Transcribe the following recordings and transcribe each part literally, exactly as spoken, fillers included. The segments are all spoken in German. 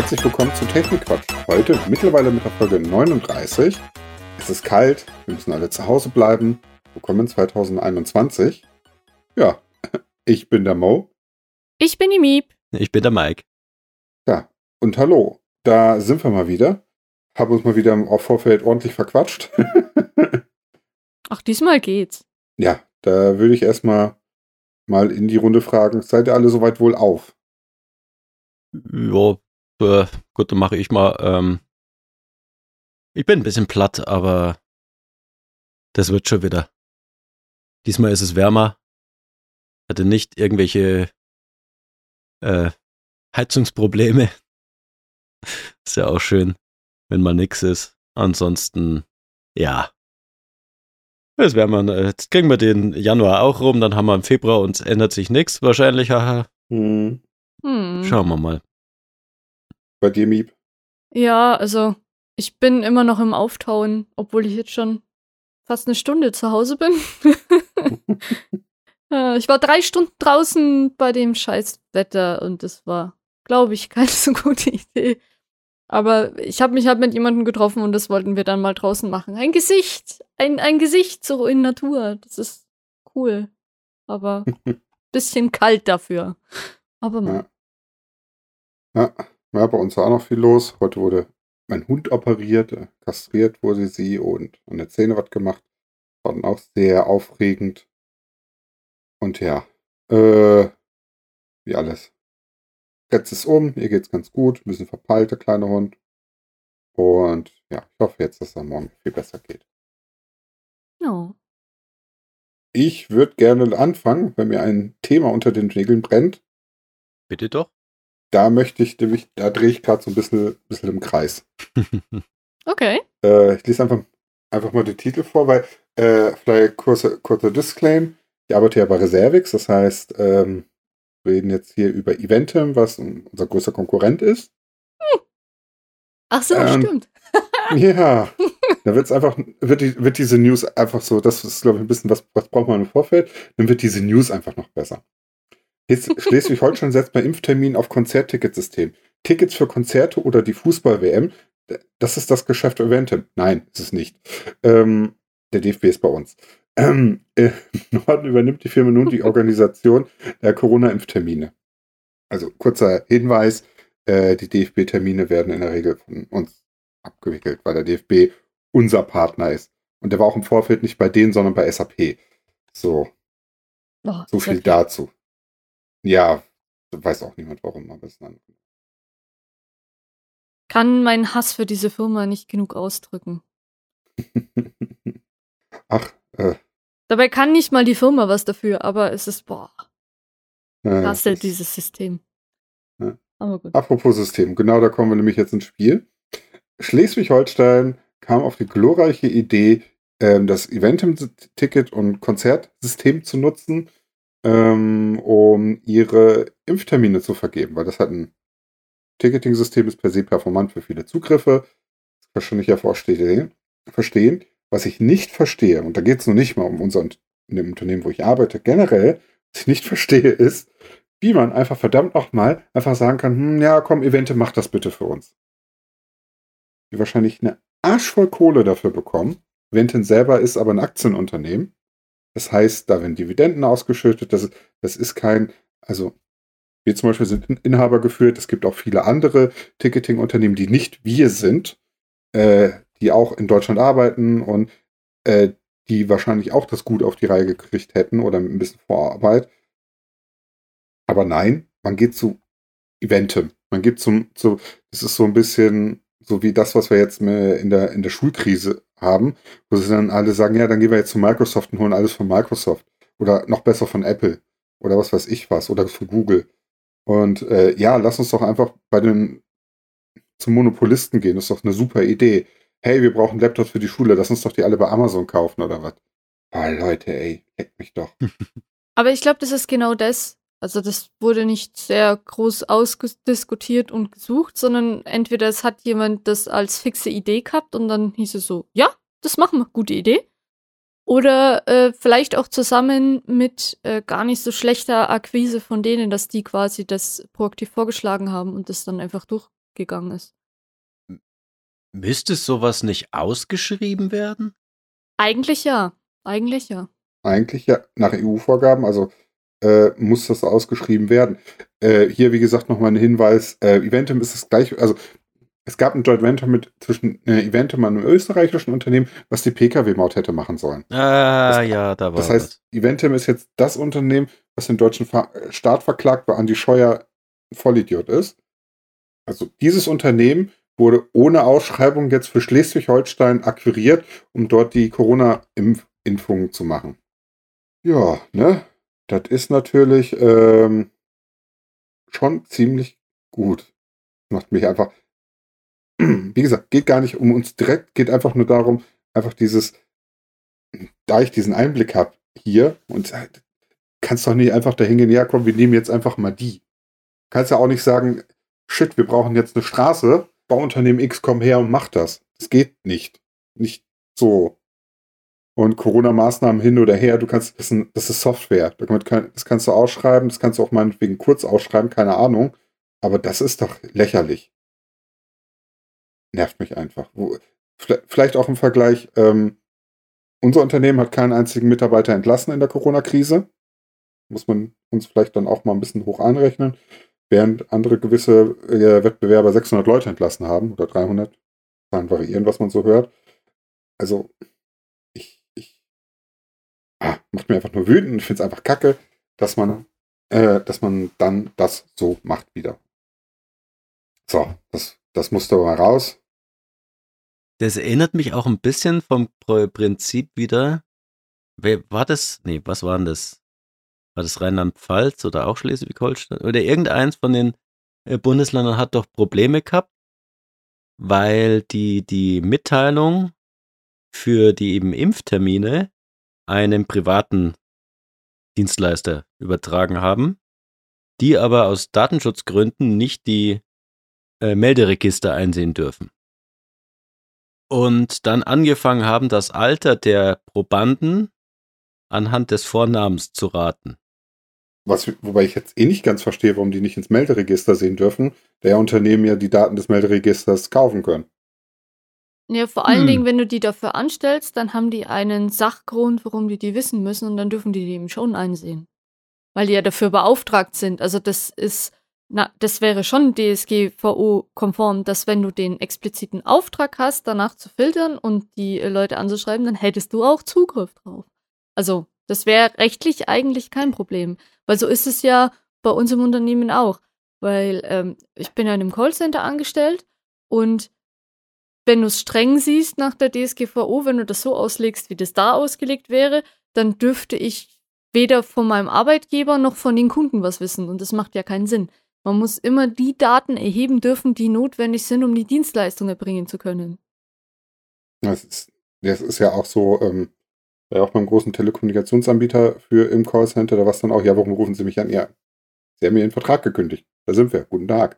herzlich willkommen zu Technikquatsch. Heute mittlerweile mit der Folge neununddreißig. Es ist kalt, wir müssen alle zu Hause bleiben. Willkommen in zwanzig einundzwanzig. Ja, ich bin der Mo. Ich bin die Miep. Ich bin der Mike. Ja, und hallo, da sind wir mal wieder. Haben uns mal wieder im Vorfeld ordentlich verquatscht. Ach, diesmal geht's. Ja, da würde ich erstmal mal in die Runde fragen, seid ihr alle soweit wohl auf? Ja, äh, gut, dann mache ich mal. Ähm, ich bin ein bisschen platt, aber das wird schon wieder. Diesmal ist es wärmer. Hatte nicht irgendwelche äh, Heizungsprobleme. Ist ja auch schön, wenn mal nix ist. Ansonsten, ja. Das wärmer. Jetzt kriegen wir den Januar auch rum, dann haben wir im Februar und es ändert sich nichts wahrscheinlich. Haha. Hm. Hm. Schauen wir mal. Bei dir, Miep? Ja, also ich bin immer noch im Auftauen, obwohl ich jetzt schon fast eine Stunde zu Hause bin. Äh, ich war drei Stunden draußen bei dem Scheißwetter und das war, glaube ich, keine so gute Idee. Aber ich habe mich halt mit jemandem getroffen und das wollten wir dann mal draußen machen. Ein Gesicht, ein, ein Gesicht so in Natur. Das ist cool. Aber bisschen kalt dafür. Aber mal. Ja. Ja. Ja, bei uns war auch noch viel los. Heute wurde mein Hund operiert, äh, kastriert wurde sie und an der Zähne was gemacht. War dann auch sehr aufregend. Und ja, äh, wie alles. Jetzt ist um, ihr geht's ganz gut, ein bisschen verpeilt, der kleine Hund. Und ja, ich hoffe jetzt, dass es am Morgen viel besser geht. Oh. Ich würde gerne anfangen, wenn mir ein Thema unter den Nägeln brennt. Bitte doch. Da möchte ich, nämlich- da drehe ich gerade so ein bisschen, bisschen im Kreis. Okay. Äh, ich lese einfach, einfach mal den Titel vor, weil äh, vielleicht kurzer, kurzer Disclaim. Ich arbeite ja bei Reservix, das heißt, ähm, wir reden jetzt hier über Eventim, was unser größter Konkurrent ist. Ach so, Ähm, stimmt. Ja, da wird's einfach, wird, die, wird diese News einfach so, das ist, glaube ich, ein bisschen, was, was braucht man im Vorfeld, dann wird diese News einfach noch besser. Jetzt Schleswig-Holstein setzt bei Impftermin auf Konzertticketsystem. Tickets für Konzerte oder die Fußball-W M, das ist das Geschäft Eventim. Nein, ist es nicht. Ähm, der D F B ist bei uns. Ähm, äh, Im Norden übernimmt die Firma nun die Organisation der Corona-Impftermine. Also kurzer Hinweis, äh, die D F B-Termine werden in der Regel von uns abgewickelt, weil der D F B unser Partner ist. Und der war auch im Vorfeld nicht bei denen, sondern bei S A P. So, Oh, so ist viel okay. dazu. Ja, weiß auch niemand warum, aber es ist ein Kann meinen Hass für diese Firma nicht genug ausdrücken. Ach, äh, Dabei kann nicht mal die Firma was dafür, aber es ist, boah, äh, hasse das- dieses System. Ja. Aber gut. Apropos System, genau da kommen wir nämlich jetzt ins Spiel. Schleswig-Holstein kam auf die glorreiche Idee, ähm, das Eventim-Ticket- und Konzertsystem zu nutzen, ähm, um ihre Impftermine zu vergeben, weil das hat ein Ticketing-System ist per se performant für viele Zugriffe. Das kann ich ja vorstehen. verstehen. Was ich nicht verstehe, und da geht es noch nicht mal um unser in dem Unternehmen, wo ich arbeite, generell, was ich nicht verstehe, ist, wie man einfach verdammt nochmal einfach sagen kann, hm, ja, komm, Evente, mach das bitte für uns. Die wahrscheinlich eine Arsch voll Kohle dafür bekommen. Eventim selber ist aber ein Aktienunternehmen. Das heißt, da werden Dividenden ausgeschüttet. Das, das ist kein, also wir zum Beispiel sind Inhaber geführt. Es gibt auch viele andere Ticketing-Unternehmen, die nicht wir sind, äh, die auch in Deutschland arbeiten und äh, die wahrscheinlich auch das gut auf die Reihe gekriegt hätten oder mit ein bisschen Vorarbeit. Aber nein, man geht zu Eventim. Man geht zum, zu, das ist so ein bisschen so wie das, was wir jetzt in der, in der Schulkrise haben, wo sie dann alle sagen, ja, dann gehen wir jetzt zu Microsoft und holen alles von Microsoft. Oder noch besser von Apple. Oder was weiß ich was. Oder von Google. Und äh, ja, lass uns doch einfach bei den zum Monopolisten gehen. Das ist doch eine super Idee. Hey, wir brauchen Laptops für die Schule. Lass uns doch die alle bei Amazon kaufen oder was. Ah, Leute, ey, leckt mich doch. Aber ich glaube, das ist genau das. Also das wurde nicht sehr groß ausdiskutiert und gesucht, sondern entweder es hat jemand das als fixe Idee gehabt und dann hieß es so, ja, das machen wir, gute Idee. Oder äh, vielleicht auch zusammen mit äh, gar nicht so schlechter Akquise von denen, dass die quasi das proaktiv vorgeschlagen haben und das dann einfach durch, gegangen ist. Müsste sowas nicht ausgeschrieben werden? Eigentlich ja. Eigentlich ja. Eigentlich ja nach E U-Vorgaben, also äh, muss das ausgeschrieben werden. Äh, hier, wie gesagt, nochmal ein Hinweis, äh, Eventim ist das gleiche, also es gab ein Joint Venture mit zwischen äh, Eventim und einem österreichischen Unternehmen, was die P K W-Maut hätte machen sollen. Ah, Das- ja, da war Das heißt, Eventim ist jetzt das Unternehmen, was den deutschen Ver Staat verklagt, weil Andi Scheuer ein Vollidiot ist. Also dieses Unternehmen wurde ohne Ausschreibung jetzt für Schleswig-Holstein akquiriert, um dort die Corona-Impfungen zu machen. Ja, ne? Das ist natürlich ähm, schon ziemlich gut. Macht mich einfach, wie gesagt, geht gar nicht um uns direkt, geht einfach nur darum, einfach dieses, da ich diesen Einblick habe hier und äh, kannst doch nicht einfach dahin gehen, ja komm, wir nehmen jetzt einfach mal die. Kannst ja auch nicht sagen, shit, wir brauchen jetzt eine Straße, Bauunternehmen X, komm her und mach das. Das geht nicht. Nicht so. Und Corona-Maßnahmen hin oder her, du kannst, das ist, ein, das ist Software. Damit kann, das kannst du ausschreiben, das kannst du auch meinetwegen kurz ausschreiben, keine Ahnung. Aber das ist doch lächerlich. Nervt mich einfach. Wo, vielleicht auch im Vergleich, ähm, unser Unternehmen hat keinen einzigen Mitarbeiter entlassen in der Corona-Krise. Muss man uns vielleicht dann auch mal ein bisschen hoch anrechnen. Während andere gewisse äh, Wettbewerber sechshundert Leute entlassen haben oder dreihundert. Zahlen variieren, was man so hört. Also, ich, ich ah, macht mir einfach nur wütend. Ich finde es einfach kacke, dass man, äh, dass man dann das so macht wieder. So, das, das musste aber mal raus. Das erinnert mich auch ein bisschen vom Pr- Prinzip wieder. Wer war das? Nee, was war denn das? War das Rheinland-Pfalz oder auch Schleswig-Holstein? Oder irgendeins von den äh, Bundesländern hat doch Probleme gehabt, weil die die Mitteilung für die eben Impftermine einem privaten Dienstleister übertragen haben, die aber aus Datenschutzgründen nicht die äh, Melderegister einsehen dürfen. Und dann angefangen haben, das Alter der Probanden anhand des Vornamens zu raten. Was, wobei ich jetzt eh nicht ganz verstehe, warum die nicht ins Melderegister sehen dürfen, da ja Unternehmen ja die Daten des Melderegisters kaufen können. Ja, vor allen Hm. Dingen, wenn du die dafür anstellst, dann haben die einen Sachgrund, warum die die wissen müssen und dann dürfen die die eben schon einsehen. Weil die ja dafür beauftragt sind. Also das ist, na, das wäre schon D S G V O-konform, dass wenn du den expliziten Auftrag hast, danach zu filtern und die äh, Leute anzuschreiben, dann hättest du auch Zugriff drauf. Also das wäre rechtlich eigentlich kein Problem. Weil so ist es ja bei uns im Unternehmen auch. Weil ähm, ich bin ja in einem Callcenter angestellt und wenn du es streng siehst nach der D S G V O, wenn du das so auslegst, wie das da ausgelegt wäre, dann dürfte ich weder von meinem Arbeitgeber noch von den Kunden was wissen. Und das macht ja keinen Sinn. Man muss immer die Daten erheben dürfen, die notwendig sind, um die Dienstleistung erbringen zu können. Das ist, das ist ja auch so, ähm, ja auch beim großen Telekommunikationsanbieter für im Callcenter, da war es dann auch, ja, warum rufen Sie mich an? Ja, Sie haben mir Ihren Vertrag gekündigt. Da sind wir. Guten Tag.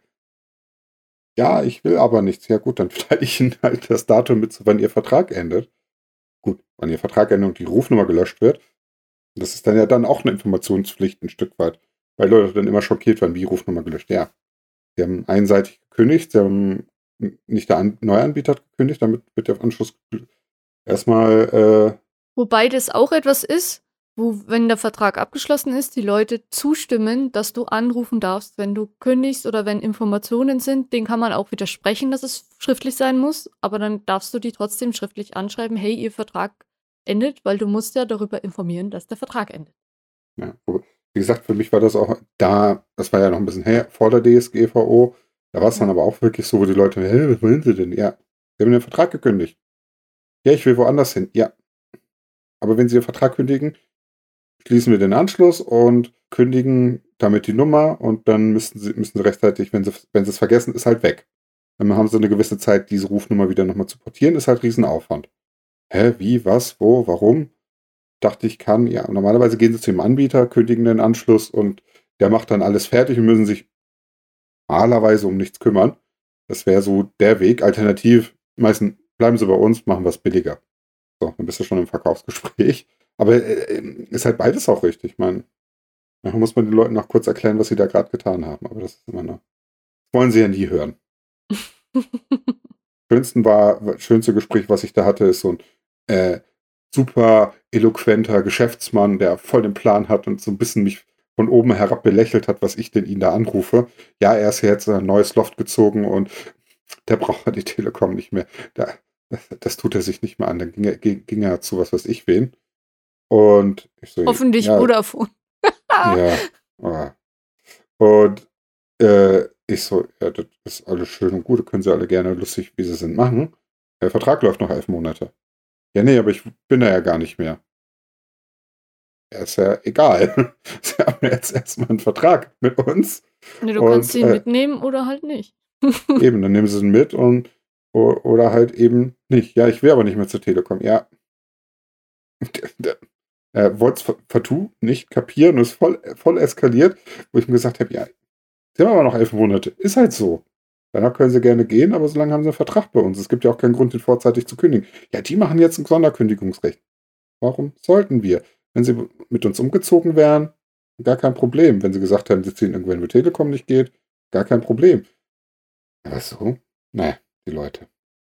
Ja, ich will aber nichts. Ja gut, dann teile ich Ihnen halt das Datum mit, wann Ihr Vertrag endet. Gut, wann Ihr Vertrag endet und die Rufnummer gelöscht wird. Das ist dann ja dann auch eine Informationspflicht ein Stück weit. Weil Leute dann immer schockiert werden, wie Rufnummer gelöscht. Ja, sie haben einseitig gekündigt, sie haben nicht der An- Neuanbieter hat gekündigt, damit wird der Anschluss erstmal, äh, Wobei das auch etwas ist, wo, wenn der Vertrag abgeschlossen ist, die Leute zustimmen, dass du anrufen darfst, wenn du kündigst oder wenn Informationen sind. Den kann man auch widersprechen, dass es schriftlich sein muss, aber dann darfst du die trotzdem schriftlich anschreiben, hey, ihr Vertrag endet, weil du musst ja darüber informieren, dass der Vertrag endet. ja, wie gesagt, für mich war das auch da, das war ja noch ein bisschen her, vor der D S G V O, da war es dann Ja. aber auch wirklich so, wo die Leute, hä, was wollen sie denn? Ja, sie haben den Vertrag gekündigt. Ja, ich will woanders hin. Ja. Aber wenn sie den Vertrag kündigen, schließen wir den Anschluss und kündigen damit die Nummer und dann müssen sie, müssen sie rechtzeitig, wenn sie, wenn sie es vergessen, ist halt weg. Dann haben sie eine gewisse Zeit, diese Rufnummer wieder nochmal zu portieren, ist halt Riesenaufwand. Hä, wie, was, wo, warum? Dachte ich, kann, ja, normalerweise gehen sie zu dem Anbieter, kündigen den Anschluss und der macht dann alles fertig und müssen sich normalerweise um nichts kümmern. Das wäre so der Weg. Alternativ, meistens bleiben sie bei uns, machen wir es billiger. So, dann bist du schon im Verkaufsgespräch. Aber äh, ist halt beides auch richtig. Ich meine, nachher muss man den Leuten noch kurz erklären, was sie da gerade getan haben. Aber das ist immer noch. Das wollen sie ja nie hören. Schönsten war, schönste Gespräch, was ich da hatte, ist so ein äh, super eloquenter Geschäftsmann, der voll den Plan hat und so ein bisschen mich von oben herab belächelt hat, was ich denn ihn da anrufe. Ja, er ist jetzt in ein neues Loft gezogen und der braucht die Telekom nicht mehr. Da, das, das tut er sich nicht mehr an. Dann ging er, ging er zu was weiß ich wen. Und ich so, Hoffentlich ja, Vodafone. ja. Oh. Und äh, ich so, ja, das ist alles schön und gut, können sie alle gerne lustig, wie sie sind, machen. Der Vertrag läuft noch elf Monate. Ja, nee, aber ich bin da ja gar nicht mehr. Ja, ist ja egal. Sie haben jetzt erstmal einen Vertrag mit uns. Nee, du Und, kannst ihn äh, mitnehmen oder halt nicht. Eben, dann nehmen sie ihn mit und o- oder halt eben nicht. Ja, ich will aber nicht mehr zur Telekom. Ja. Er wollte es partout nicht kapieren und ist voll, voll eskaliert, wo ich mir gesagt habe, ja, sie haben aber noch elf Monate. Ist halt so. Danach können sie gerne gehen, aber solange haben sie einen Vertrag bei uns. Es gibt ja auch keinen Grund, den vorzeitig zu kündigen. Ja, die machen jetzt ein Sonderkündigungsrecht. Warum sollten wir? Wenn sie mit uns umgezogen wären, gar kein Problem. Wenn sie gesagt haben, sie ziehen irgendwann, wo Telekom nicht geht, gar kein Problem. Aber so, naja, die Leute.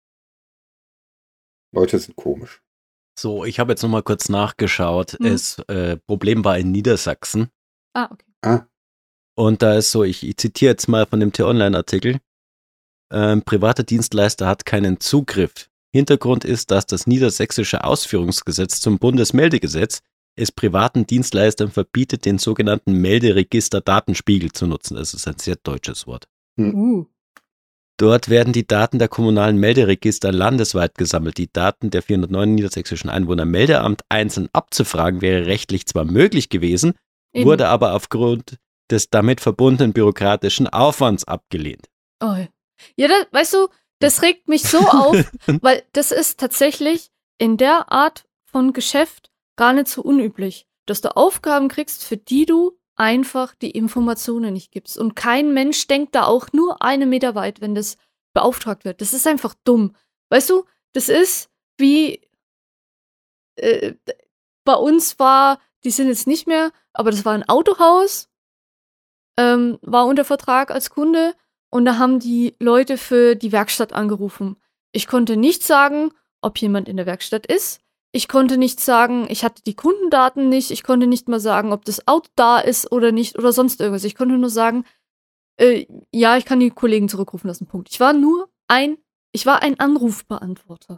Leute sind komisch. So, ich habe jetzt nochmal kurz nachgeschaut. Hm. Das äh, Problem war in Niedersachsen. Ah, okay. Ah, Und da ist so, ich, ich zitiere jetzt mal von dem T-Online-Artikel. Ähm, privater Dienstleister hat keinen Zugriff. Hintergrund ist, dass das niedersächsische Ausführungsgesetz zum Bundesmeldegesetz es privaten Dienstleistern verbietet, den sogenannten Melderegister-Datenspiegel zu nutzen. Das ist ein sehr deutsches Wort. Uh. Dort werden die Daten der kommunalen Melderegister landesweit gesammelt. Die Daten der vierhundertneun niedersächsischen Einwohner im Meldeamt einzeln abzufragen, wäre rechtlich zwar möglich gewesen, Eben. wurde aber aufgrund des damit verbundenen bürokratischen Aufwands abgelehnt. Oh. Ja, das, weißt du, das regt mich so auf, weil das ist tatsächlich in der Art von Geschäft gar nicht so unüblich, dass du Aufgaben kriegst, für die du einfach die Informationen nicht gibst. Und kein Mensch denkt da auch nur einen Meter weit, wenn das beauftragt wird. Das ist einfach dumm. Weißt du, das ist wie äh, bei uns war, die sind jetzt nicht mehr, aber das war ein Autohaus, ähm, war unter Vertrag als Kunde und da haben die Leute für die Werkstatt angerufen. Ich konnte nicht sagen, ob jemand in der Werkstatt ist. Ich konnte nicht sagen, ich hatte die Kundendaten nicht. Ich konnte nicht mal sagen, ob das Auto da ist oder nicht oder sonst irgendwas. Ich konnte nur sagen, äh, ja, ich kann die Kollegen zurückrufen lassen. Punkt. Ich war nur ein, ich war ein Anrufbeantworter.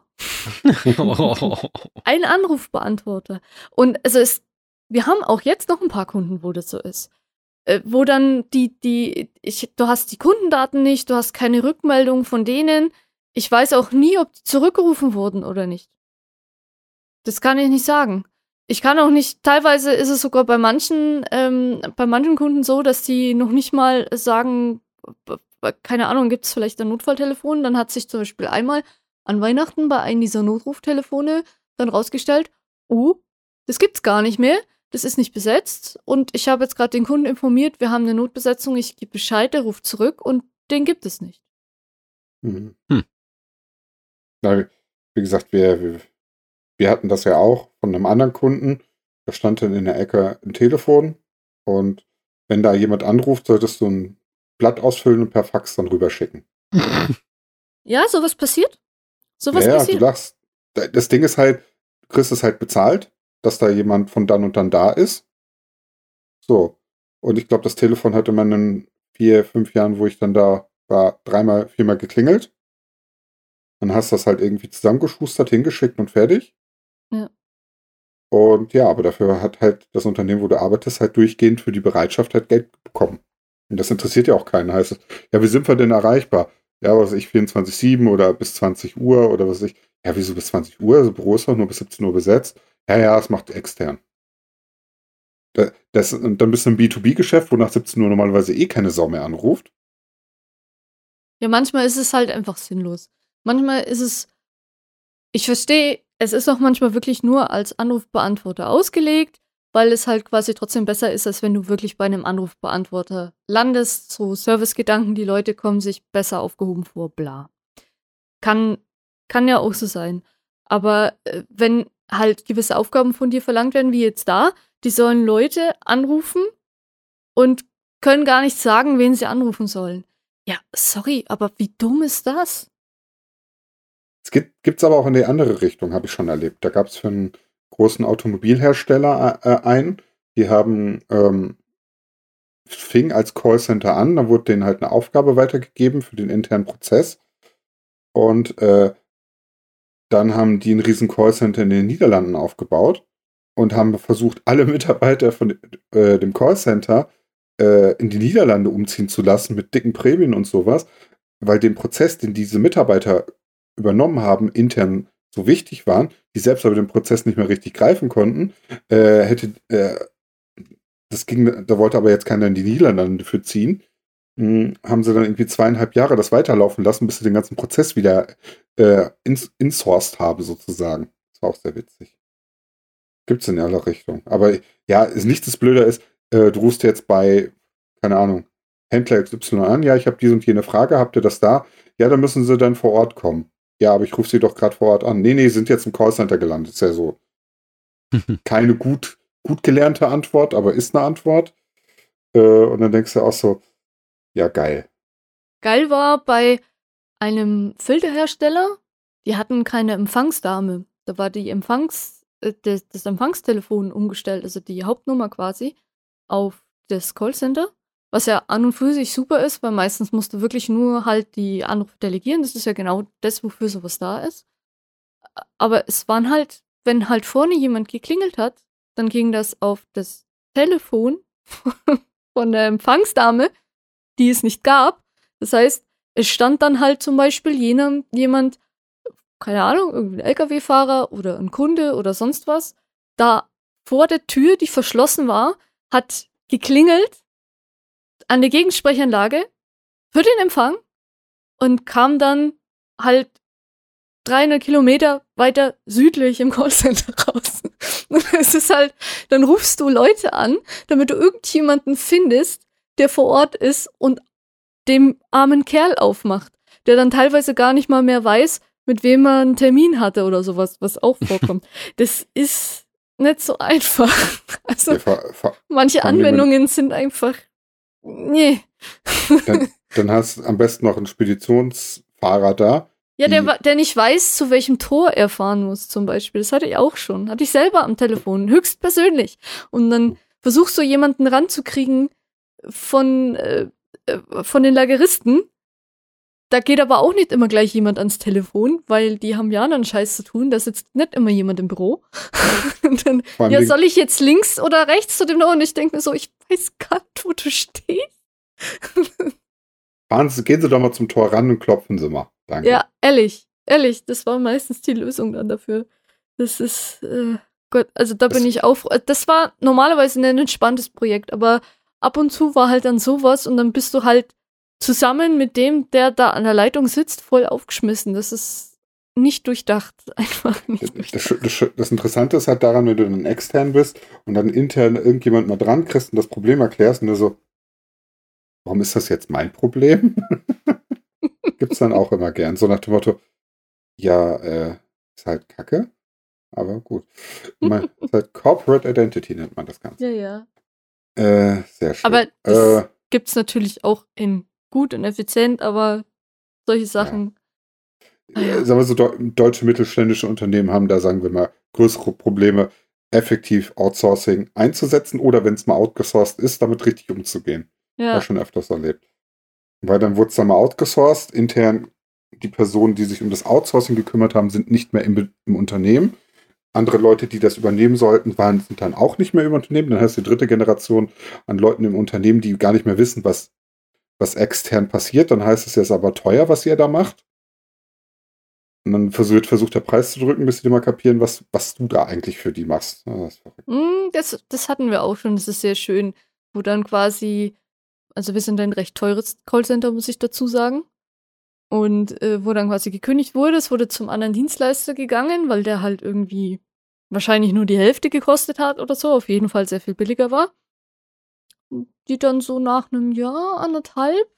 Ein Anrufbeantworter. Und also es, wir haben auch jetzt noch ein paar Kunden, wo das so ist. Äh, wo dann die, die, ich, du hast die Kundendaten nicht, du hast keine Rückmeldung von denen. Ich weiß auch nie, ob die zurückgerufen wurden oder nicht. Das kann ich nicht sagen. Ich kann auch nicht, teilweise ist es sogar bei manchen, ähm, bei manchen Kunden so, dass die noch nicht mal sagen, keine Ahnung, gibt es vielleicht ein Notfalltelefon? Dann hat sich zum Beispiel einmal an Weihnachten bei einem dieser Notruftelefone dann rausgestellt, oh, das gibt's gar nicht mehr, das ist nicht besetzt und ich habe jetzt gerade den Kunden informiert, wir haben eine Notbesetzung, ich gebe Bescheid, der ruft zurück und den gibt es nicht. Mhm. Hm. Na, wie gesagt, wir, wir, wir hatten das ja auch von einem anderen Kunden. Da stand dann in der Ecke ein Telefon und wenn da jemand anruft, solltest du ein Blatt ausfüllen und per Fax dann rüberschicken. Ja, sowas passiert? Sowas Ja, ja, du passiert? lachst. Das Ding ist halt, du kriegst es halt bezahlt, dass da jemand von dann und dann da ist. So. Und ich glaube, das Telefon hat in meinen vier, fünf Jahren, wo ich dann da war, dreimal, viermal geklingelt. Dann hast du das halt irgendwie zusammengeschustert, hingeschickt und fertig. Ja. Und ja, aber dafür hat halt das Unternehmen, wo du arbeitest, halt durchgehend für die Bereitschaft halt Geld bekommen. Und das interessiert ja auch keinen. Heißt es, ja, wie sind wir denn erreichbar? Ja, was weiß ich, vierundzwanzig sieben oder bis zwanzig Uhr oder was weiß ich. Ja, wieso bis zwanzig Uhr? Das Büro ist doch nur bis siebzehn Uhr besetzt. Ja, ja, das macht extern. Das, das, und dann bist du im B zwei B-Geschäft, wo nach siebzehn Uhr normalerweise eh keine Sau mehr anruft. Ja, manchmal ist es halt einfach sinnlos. Manchmal ist es, ich verstehe, es ist auch manchmal wirklich nur als Anrufbeantworter ausgelegt, weil es halt quasi trotzdem besser ist, als wenn du wirklich bei einem Anrufbeantworter landest. So Servicegedanken, die Leute kommen sich besser aufgehoben vor, bla. Kann, kann ja auch so sein. Aber äh, wenn halt gewisse Aufgaben von dir verlangt werden, wie jetzt da, die sollen Leute anrufen und können gar nicht sagen, wen sie anrufen sollen. Ja, sorry, aber wie dumm ist das? Es gibt es aber auch in die andere Richtung, habe ich schon erlebt. Da gab es für einen großen Automobilhersteller äh, einen, die haben, ähm, fing als Callcenter an, da wurde denen halt eine Aufgabe weitergegeben für den internen Prozess und äh, dann haben die ein riesen Callcenter in den Niederlanden aufgebaut und haben versucht, alle Mitarbeiter von äh, dem Callcenter äh, in die Niederlande umziehen zu lassen mit dicken Prämien und sowas, weil den Prozess, den diese Mitarbeiter übernommen haben, intern so wichtig waren, die selbst aber den Prozess nicht mehr richtig greifen konnten, äh, hätte äh, das ging, da wollte aber jetzt keiner in die Niederlande für ziehen, mh, haben sie dann irgendwie zweieinhalb Jahre das weiterlaufen lassen, bis sie den ganzen Prozess wieder äh, ins, insourced haben, sozusagen. Das war auch sehr witzig. Gibt's in aller Richtung. Aber ja, ist nichts das Blöde ist, äh, du rufst jetzt bei, keine Ahnung, Händler X Y an, ja, ich habe diese und jene Frage, habt ihr das da? Ja, dann müssen sie dann vor Ort kommen. Ja, aber ich rufe sie doch gerade vor Ort an. Nee, nee, sind jetzt im Callcenter gelandet. Ist ja so keine gut, gut gelernte Antwort, aber ist eine Antwort. Äh, und dann denkst du auch so, ja, geil. Geil war bei einem Filterhersteller, die hatten keine Empfangsdame. Da war die Empfangs, äh, das, das Empfangstelefon umgestellt, also die Hauptnummer quasi, auf das Callcenter. Was ja an und für sich super ist, weil meistens musst du wirklich nur halt die Anrufe delegieren. Das ist ja genau das, wofür sowas da ist. Aber es waren halt, wenn halt vorne jemand geklingelt hat, dann ging das auf das Telefon von der Empfangsdame, die es nicht gab. Das heißt, es stand dann halt zum Beispiel jener, jemand, keine Ahnung, irgendein L K W-Fahrer oder ein Kunde oder sonst was, da vor der Tür, die verschlossen war, hat geklingelt an der Gegensprechanlage für den Empfang und kam dann halt dreihundert Kilometer weiter südlich im Callcenter raus. Und es ist halt, dann rufst du Leute an, damit du irgendjemanden findest, der vor Ort ist und dem armen Kerl aufmacht, der dann teilweise gar nicht mal mehr weiß, mit wem er einen Termin hatte oder sowas, was auch vorkommt. Das ist nicht so einfach. Also Ja, fa- fa- manche vor allem, wenn- Anwendungen sind einfach, nee. Dann, dann hast du am besten noch einen Speditionsfahrer da. Ja, der, die- wa- der nicht weiß, zu welchem Tor er fahren muss, zum Beispiel. Das hatte ich auch schon. Hatte ich selber am Telefon, höchstpersönlich. Und dann versuchst du jemanden ranzukriegen von, äh, äh, von den Lageristen. Da geht aber auch nicht immer gleich jemand ans Telefon, weil die haben ja anderen Scheiß zu tun. Da sitzt nicht immer jemand im Büro. Und dann, Vor allem ja, wegen- soll ich jetzt links oder rechts zu dem Tor? Und ich denke mir so, ich weiß gar nicht, wo du stehst. Fahren Sie, gehen Sie doch mal zum Tor ran und klopfen Sie mal. Danke. Ja, ehrlich, ehrlich, das war meistens die Lösung dann dafür. Das ist, äh, Gott, also da bin Das- ich auch, das war normalerweise ein entspanntes Projekt, aber ab und zu war halt dann sowas und dann bist du halt zusammen mit dem, der da an der Leitung sitzt, voll aufgeschmissen. Das ist nicht durchdacht, einfach nicht Das, durchdacht. das, das, das Interessante ist halt daran, wenn du dann extern bist und dann intern irgendjemand mal dran kriegst und das Problem erklärst und du so, warum ist das jetzt mein Problem? Gibt's dann auch immer gern. So nach dem Motto, ja, äh, ist halt Kacke, aber gut. Man, ist halt Corporate Identity nennt man das Ganze. Ja, ja. Äh, sehr schön. Aber das äh, gibt's natürlich auch in gut und effizient, aber solche Sachen. Ah ja. äh, sagen wir so, deu- deutsche mittelständische Unternehmen haben da, sagen wir mal, größere Probleme, effektiv Outsourcing einzusetzen oder wenn es mal outgesourced ist, damit richtig umzugehen. Ja, War schon öfters erlebt. Weil dann wurde es dann mal outgesourced. Intern, die Personen, die sich um das Outsourcing gekümmert haben, sind nicht mehr im, Be- im Unternehmen. Andere Leute, die das übernehmen sollten, waren, sind dann auch nicht mehr im Unternehmen. Dann hast du die dritte Generation an Leuten im Unternehmen, die gar nicht mehr wissen, was, was extern passiert. Dann heißt es jetzt aber teuer, was ihr da macht. Und dann versucht, versucht der Preis zu drücken, bis sie mal kapieren, was, was du da eigentlich für die machst. Ja, das ist verrückt. Mm, Das, das hatten wir auch schon, das ist sehr schön, wo dann quasi, also wir sind ein recht teures Callcenter, muss ich dazu sagen, und äh, wo dann quasi gekündigt wurde, es wurde zum anderen Dienstleister gegangen, weil der halt irgendwie wahrscheinlich nur die Hälfte gekostet hat oder so, auf jeden Fall sehr viel billiger war. Die dann so nach einem Jahr, anderthalb,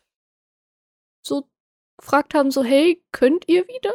so gefragt haben, so, hey, könnt ihr wieder?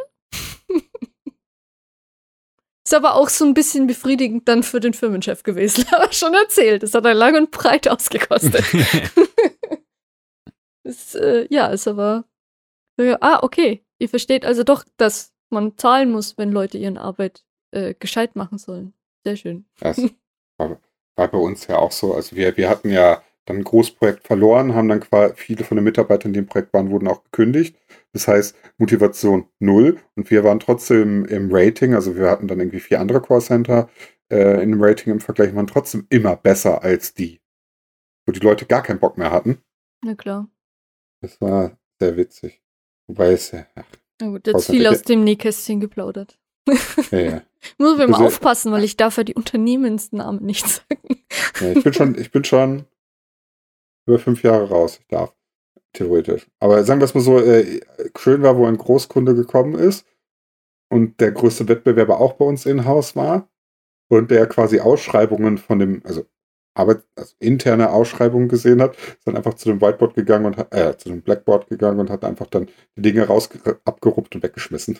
Ist aber auch so ein bisschen befriedigend dann für den Firmenchef gewesen. Aber schon erzählt. Das hat er lang und breit ausgekostet. ist, äh, ja, ist aber. Ja, ah, okay. Ihr versteht also doch, dass man zahlen muss, wenn Leute ihren Arbeit äh, gescheit machen sollen. Sehr schön. Das war, war bei uns ja auch so. Also wir, wir hatten ja dann ein Großprojekt verloren, haben dann quasi viele von den Mitarbeitern, die im Projekt waren, wurden auch gekündigt. Das heißt, Motivation null. Und wir waren trotzdem im Rating, also wir hatten dann irgendwie vier andere Callcenter äh, in dem Rating im Vergleich, waren trotzdem immer besser als die, wo die Leute gar keinen Bock mehr hatten. Na klar. Das war sehr witzig. Wobei es ja. Ach, Na gut, jetzt viel aus dem Nähkästchen geplaudert. Ja, ja. Muss wir mal Also, aufpassen, weil ich darf ja die Unternehmensnamen nicht sagen. Ja, ich bin schon, ich bin schon über fünf Jahre raus. Ich darf. Theoretisch. Aber sagen wir es mal so, äh, schön war, wo ein Großkunde gekommen ist und der größte Wettbewerber auch bei uns in-house war und der quasi Ausschreibungen von dem, also Arbeit, also interne Ausschreibungen gesehen hat, ist dann einfach zu dem Whiteboard gegangen und hat, äh, zu dem Blackboard gegangen und hat einfach dann die Dinge raus abgeruppt und weggeschmissen.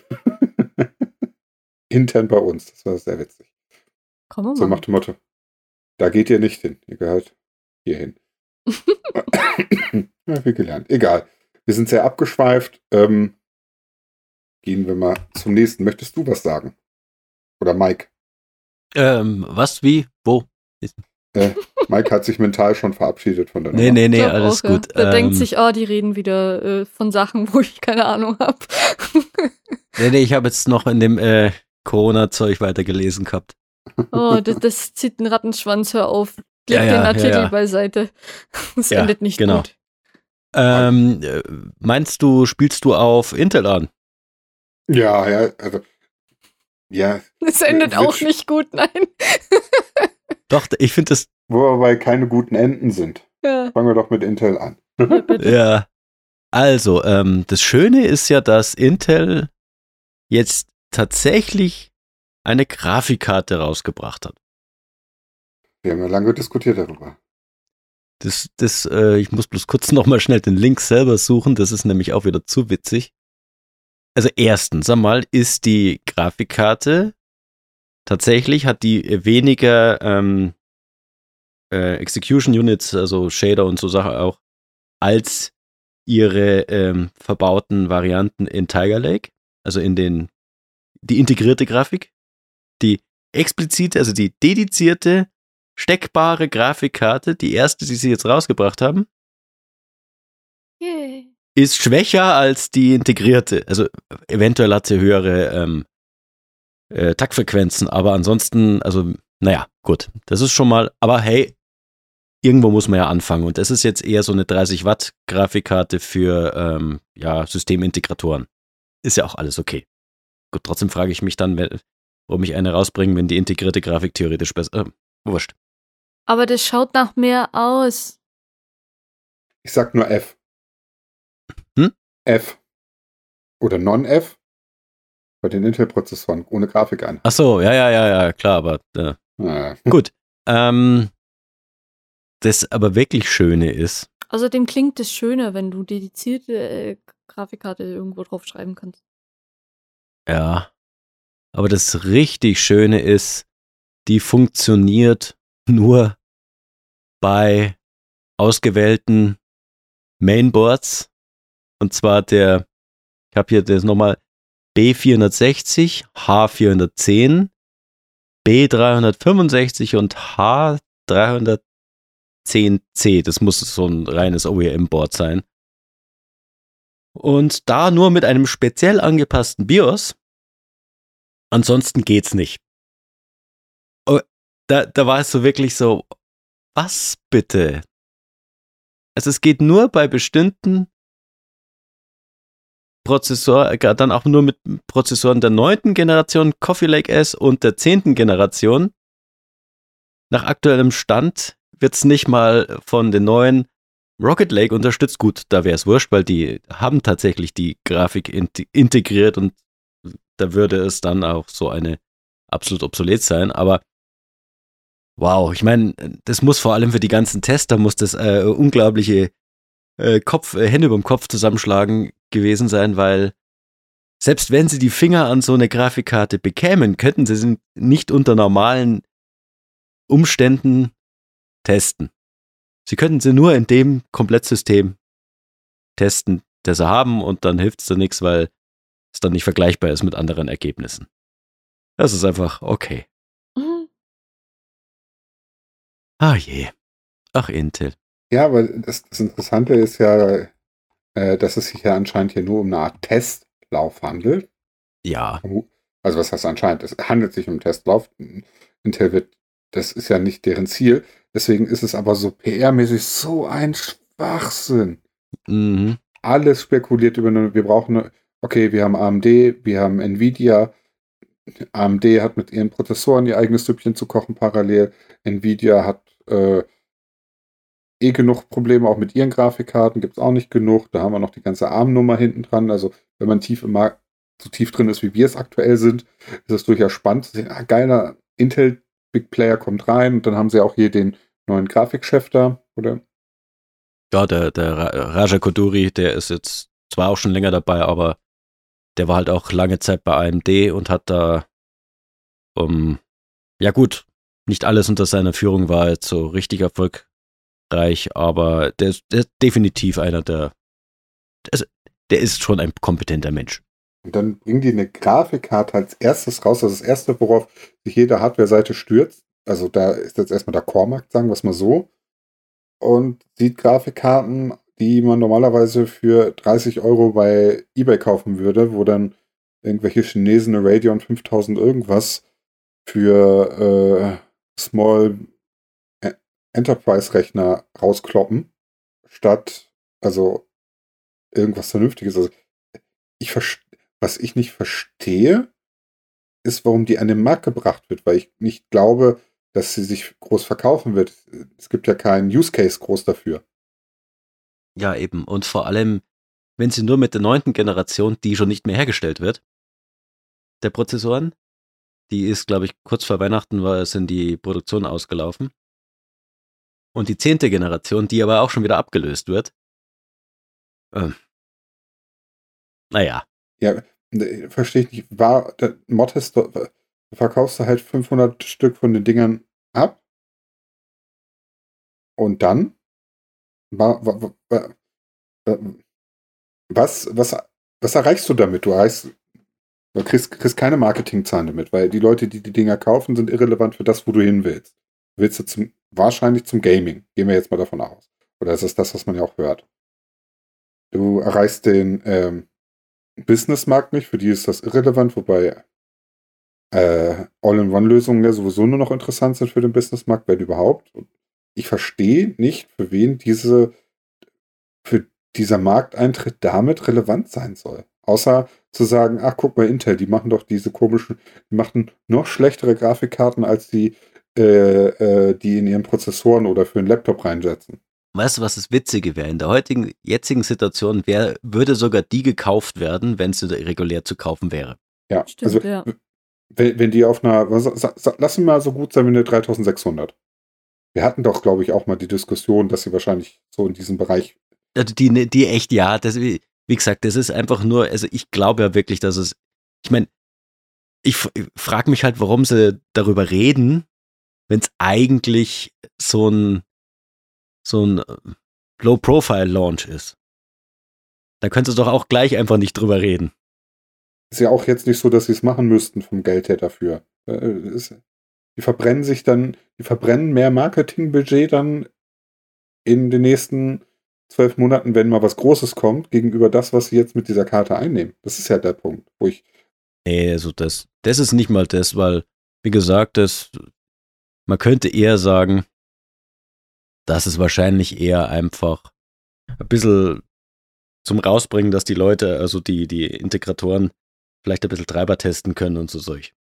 Intern bei uns. Das war sehr witzig. Komm mal. So nach dem Motto, da geht ihr nicht hin. Ihr gehört hier hin. Ja, viel gelernt. Egal. Wir sind sehr abgeschweift. Ähm, gehen wir mal zum nächsten. Möchtest du was sagen? Oder Mike? Ähm, was, wie, wo? Äh, Mike hat sich mental schon verabschiedet von der Nee, Nummer. nee, nee, Ich glaub alles auch, ja. gut. Der ähm, denkt sich, ah, die reden wieder äh, von Sachen, wo ich keine Ahnung habe. Nee, nee, ich habe jetzt noch in dem äh, Corona-Zeug weitergelesen gehabt. Oh, das, das zieht einen Rattenschwanz, hör auf. Leg Ja, den ja, Artikel ja, ja. beiseite. Das Ja, endet nicht genau. gut. Ähm, äh, meinst du, spielst du auf Intel an? Ja, ja, also ja, Das endet Wird auch sch- nicht gut, nein. Doch, ich finde das, wo wir bei keine guten Enden sind. Ja, Fangen wir doch mit Intel an. ja, bitte. ja. Also, ähm, das Schöne ist ja, dass Intel jetzt tatsächlich eine Grafikkarte rausgebracht hat. Wir haben ja lange diskutiert darüber. Das, das, äh, ich muss bloß kurz nochmal schnell den Link selber suchen, das ist nämlich auch wieder zu witzig. Also erstens einmal ist die Grafikkarte tatsächlich, hat die weniger ähm, äh, Execution Units, also Shader und so Sachen auch, als ihre ähm, verbauten Varianten in Tiger Lake, also in den, die integrierte Grafik, die explizite, also die dedizierte, steckbare Grafikkarte, die erste, die sie jetzt rausgebracht haben, Yay. ist schwächer als die integrierte. Also eventuell hat sie höhere ähm, äh, Taktfrequenzen, aber ansonsten, also naja, gut, das ist schon mal, aber hey, irgendwo muss man ja anfangen und das ist jetzt eher so eine dreißig Watt Grafikkarte für ähm, ja, Systemintegratoren. Ist ja auch alles okay. Gut, trotzdem frage ich mich dann, wenn, warum ich eine rausbringe, wenn die integrierte Grafik theoretisch besser, äh, wurscht. Aber das schaut nach mehr aus. Ich sag nur F. Hm? F. Oder Non-F. Bei den Intel-Prozessoren ohne Grafik ein. Ach so, ja, ja, ja, ja, klar, aber äh, Ah. gut. Ähm, das aber wirklich Schöne ist, Außerdem klingt es schöner, wenn du dedizierte äh, Grafikkarte irgendwo drauf schreiben kannst. ja, aber das richtig Schöne ist, die funktioniert nur bei ausgewählten Mainboards. Und zwar der, ich habe hier das nochmal B vierhundertsechzig, H vierhundertzehn, B dreihundertfünfundsechzig und H dreihundertzehn C. Das muss so ein reines O E M-Board sein. Und da nur mit einem speziell angepassten BIOS. Ansonsten geht's nicht. Oh, da, da war es so wirklich so, was bitte? Also es geht nur bei bestimmten Prozessor, dann auch nur mit Prozessoren der neunten Generation, Coffee Lake S und der zehnten Generation. Nach aktuellem Stand wird es nicht mal von den neuen Rocket Lake unterstützt. Gut, da wäre es wurscht, weil die haben tatsächlich die Grafik int- integriert und da würde es dann auch so eine absolut obsolet sein. Aber wow, ich meine, das muss vor allem für die ganzen Tester, muss das äh, unglaubliche äh, Kopf, äh, Hände über dem Kopf zusammenschlagen gewesen sein, weil selbst wenn sie die Finger an so eine Grafikkarte bekämen, könnten sie sie nicht unter normalen Umständen testen. Sie könnten sie nur in dem Komplettsystem testen, das sie haben und dann hilft es da nichts, weil es dann nicht vergleichbar ist mit anderen Ergebnissen. Das ist einfach okay. Mhm. Ah je. Ach, Intel. Ja, aber das, das Interessante ist ja, äh, dass es sich ja anscheinend hier nur um eine Art Testlauf handelt. Ja. Also was heißt anscheinend? Es handelt sich um einen Testlauf. Intel wird, das ist ja nicht deren Ziel. Deswegen ist es aber so P R-mäßig so ein Schwachsinn. Mhm. Alles spekuliert über eine, wir brauchen eine, okay, wir haben A M D, wir haben Nvidia. A M D hat mit ihren Prozessoren ihr eigenes Süppchen zu kochen parallel. Nvidia hat äh, eh genug Probleme, auch mit ihren Grafikkarten gibt es auch nicht genug. Da haben wir noch die ganze A R M-Nummer hinten dran. Also wenn man tief im Markt so tief drin ist, wie wir es aktuell sind, ist es durchaus spannend zu sehen, ah, geiler Intel Big Player kommt rein und dann haben sie auch hier den neuen Grafikchef da, oder? Ja, der, der Raja Koduri, der ist jetzt zwar auch schon länger dabei, aber der war halt auch lange Zeit bei A M D und hat da, um, ja gut, nicht alles unter seiner Führung war jetzt so richtig erfolgreich, aber der, ist- der ist definitiv einer der, also, der ist schon ein kompetenter Mensch. Und dann bringen die eine Grafikkarte als erstes raus. Das ist das erste, worauf sich jede Hardware-Seite stürzt. Also da ist jetzt erstmal der Core-Markt, sagen wir es mal so. Und sieht Grafikkarten, die man normalerweise für dreißig Euro bei eBay kaufen würde, wo dann irgendwelche Chinesen eine Radeon fünftausend irgendwas für äh, Small Enterprise-Rechner rauskloppen, statt also irgendwas Vernünftiges. Also ich verste- was ich nicht verstehe, ist, warum die an den Markt gebracht wird, weil ich nicht glaube, dass sie sich groß verkaufen wird. Es gibt ja keinen Use Case groß dafür. Ja, eben. Und vor allem, wenn sie nur mit der neunten Generation, die schon nicht mehr hergestellt wird, der Prozessoren, die ist, glaube ich, kurz vor Weihnachten war, sind die Produktion ausgelaufen. Und die zehnte Generation, die aber auch schon wieder abgelöst wird. Ähm, naja, Ja, ne, verstehe ich nicht. War der Mod ist, doch- du verkaufst du halt fünfhundert Stück von den Dingern ab und dann wa- wa- wa- wa- wa- was, was, was erreichst du damit? Du erreichst, du kriegst, kriegst keine Marketingzahlen damit, weil die Leute, die die Dinger kaufen, sind irrelevant für das, wo du hin willst. Du willst du zum, wahrscheinlich zum Gaming. Gehen wir jetzt mal davon aus. Oder ist das das, was man ja auch hört? Du erreichst den ähm, Businessmarkt nicht, für die ist das irrelevant, wobei äh, All-in-One-Lösungen ja sowieso nur noch interessant sind für den Businessmarkt, wenn überhaupt. Und ich verstehe nicht, für wen diese, für dieser Markteintritt damit relevant sein soll. Außer zu sagen, ach guck mal, Intel, die machen doch diese komischen, die machen noch schlechtere Grafikkarten, als die, äh, äh, die in ihren Prozessoren oder für einen Laptop reinsetzen. weißt du, was das Witzige wäre? In der heutigen, jetzigen Situation wär, würde sogar die gekauft werden, wenn sie regulär zu kaufen wäre. Ja, Stimmt, also ja. wenn, wenn die auf einer, was, sa, sa, lass ihn mal so gut sein wie eine dreitausendsechshundert. Wir hatten doch, glaube ich, auch mal die Diskussion, dass sie wahrscheinlich so in diesem Bereich. Also die, die echt, ja, das, wie wie gesagt, das ist einfach nur, also ich glaube ja wirklich, dass es, ich meine, ich, f- ich frage mich halt, warum sie darüber reden, wenn es eigentlich so ein, so ein äh, Low-Profile-Launch ist. Da könntest du doch auch gleich einfach nicht drüber reden. Ist ja auch jetzt nicht so, dass sie es machen müssten vom Geld her dafür. Äh, ist, die verbrennen sich dann, die verbrennen mehr Marketingbudget dann in den nächsten zwölf Monaten, wenn mal was Großes kommt, gegenüber das, was sie jetzt mit dieser Karte einnehmen. Das ist ja der Punkt, wo ich. Nee, also das, das ist nicht mal das, weil, wie gesagt, das, man könnte eher sagen, dass es wahrscheinlich eher einfach ein bisschen zum Rausbringen, dass die Leute, also die, die Integratoren, vielleicht ein bisschen Treiber testen können und so solch.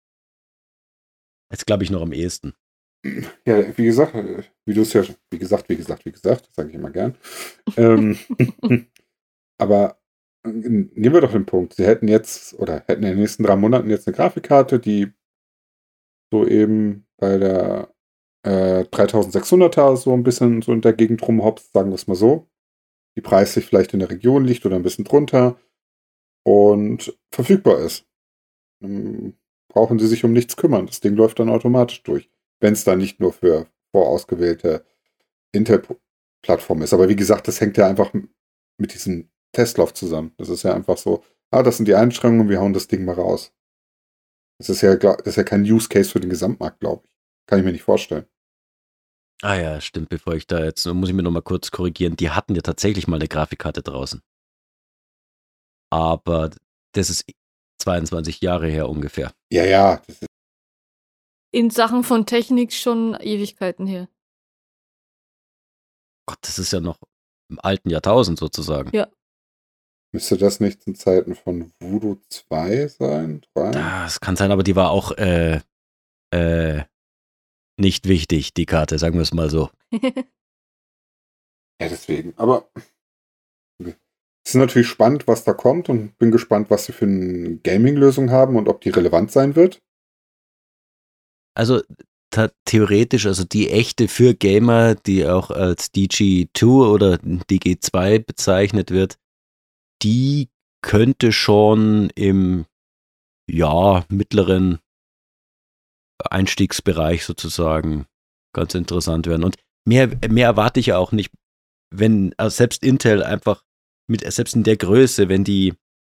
Jetzt glaube ich noch am ehesten. Ja, wie gesagt, äh, wie du es ja, wie gesagt, wie gesagt, wie gesagt, das sage ich immer gern. ähm, aber äh, nehmen wir doch den Punkt. Sie hätten jetzt oder hätten in den nächsten drei Monaten jetzt eine Grafikkarte, die so eben bei der äh, dreitausendsechshunderter so ein bisschen so in der Gegend rumhopst, sagen wir es mal so. Die preislich vielleicht in der Region liegt oder ein bisschen drunter und verfügbar ist. Dann brauchen sie sich um nichts kümmern. Das Ding läuft dann automatisch durch. Wenn es dann nicht nur für vorausgewählte Intel-Plattformen ist. Aber wie gesagt, das hängt ja einfach mit diesem Testlauf zusammen. Das ist ja einfach so, ah, das sind die Einschränkungen, wir hauen das Ding mal raus. Das ist ja, das ist ja kein Use Case für den Gesamtmarkt, glaube ich. Kann ich mir nicht vorstellen. Ah ja, stimmt, bevor ich da jetzt, muss ich mir noch mal kurz korrigieren, die hatten ja tatsächlich mal eine Grafikkarte draußen. Aber das ist zweiundzwanzig Jahre her ungefähr. Ja, ja. Das ist In Sachen von Technik schon Ewigkeiten her. Gott, das ist ja noch im alten Jahrtausend sozusagen. Ja. Müsste das nicht zu Zeiten von Voodoo zwei sein? drei? Das kann sein, aber die war auch äh, äh, nicht wichtig, die Karte, sagen wir es mal so. Ja, deswegen. Aber es ist natürlich spannend, was da kommt und bin gespannt, was sie für eine Gaming-Lösung haben und ob die relevant sein wird. Also ta- theoretisch, also die echte für Gamer, die auch als D G zwei oder D G zwei bezeichnet wird, die könnte schon im ja, mittleren Einstiegsbereich sozusagen ganz interessant werden. Und mehr, mehr erwarte ich ja auch nicht, wenn also selbst Intel einfach mit, selbst in der Größe, wenn die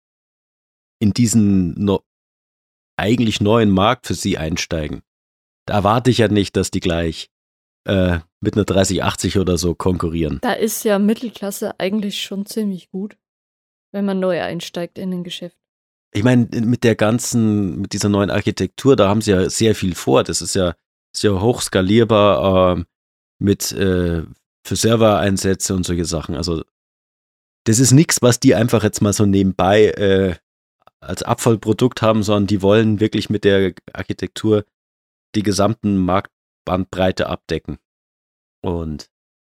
in diesen no, eigentlich neuen Markt für sie einsteigen, da erwarte ich ja nicht, dass die gleich äh, mit einer dreißig achtzig oder so konkurrieren. Da ist ja Mittelklasse eigentlich schon ziemlich gut, wenn man neu einsteigt in ein Geschäft. Ich meine, mit der ganzen, mit dieser neuen Architektur, da haben sie ja sehr viel vor. Das ist ja, ist ja hochskalierbar äh, mit äh, für Servereinsätze und solche Sachen. Also das ist nichts, was die einfach jetzt mal so nebenbei äh, als Abfallprodukt haben, sondern die wollen wirklich mit der Architektur die gesamten Marktbandbreite abdecken. Und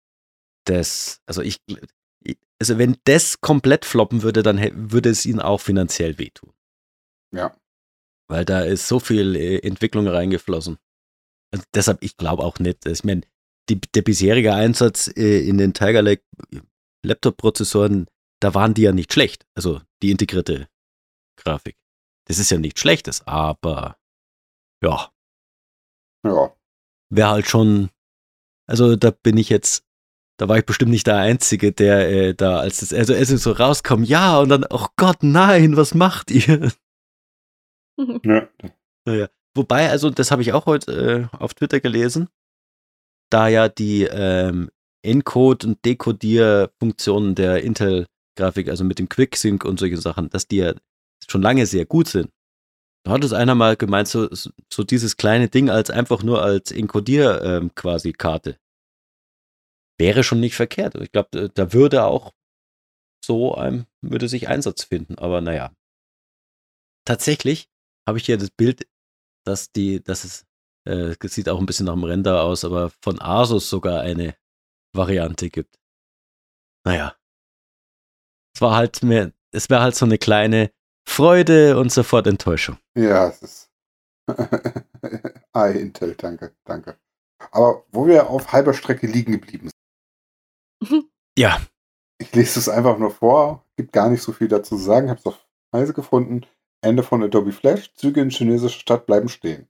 das, also ich, also wenn das komplett floppen würde, dann hä- würde es ihnen auch finanziell wehtun. Ja. Weil da ist so viel äh, Entwicklung reingeflossen. Also deshalb, ich glaube auch nicht. Ich meine, die, der bisherige Einsatz äh, in den Tiger Lake Laptop-Prozessoren, da waren die ja nicht schlecht. Also die integrierte Grafik. Das ist ja nichts Schlechtes, aber ja, Ja. wäre halt schon, also da bin ich jetzt, da war ich bestimmt nicht der Einzige, der äh, da, als das, also es ist so rauskommt, ja, und dann, oh Gott, nein, was macht ihr? Ja. Naja. Wobei, also das habe ich auch heute äh, auf Twitter gelesen, da ja die ähm, Encode- und Dekodier-Funktionen der Intel-Grafik, also mit dem Quicksync und solche Sachen, dass die ja schon lange sehr gut sind. Da hat es einer mal gemeint, so, so dieses kleine Ding als einfach nur als Encodier ähm, quasi Karte. Wäre schon nicht verkehrt. Ich glaube, da würde auch so ein, würde sich Einsatz finden. Aber naja. Tatsächlich habe ich hier das Bild, dass die, dass es, äh, es sieht auch ein bisschen nach dem Render aus, aber von Asus sogar eine Variante gibt. Naja. Es war halt mehr, es wäre halt so eine kleine Freude und sofort Enttäuschung. Ja, es ist. Ah, Intel, danke, danke. Aber wo wir auf halber Strecke liegen geblieben sind. Ja. Ich lese es einfach nur vor, gibt gar nicht so viel dazu zu sagen, habe es auf Heise gefunden. Ende von Adobe Flash, Züge in chinesische Stadt bleiben stehen.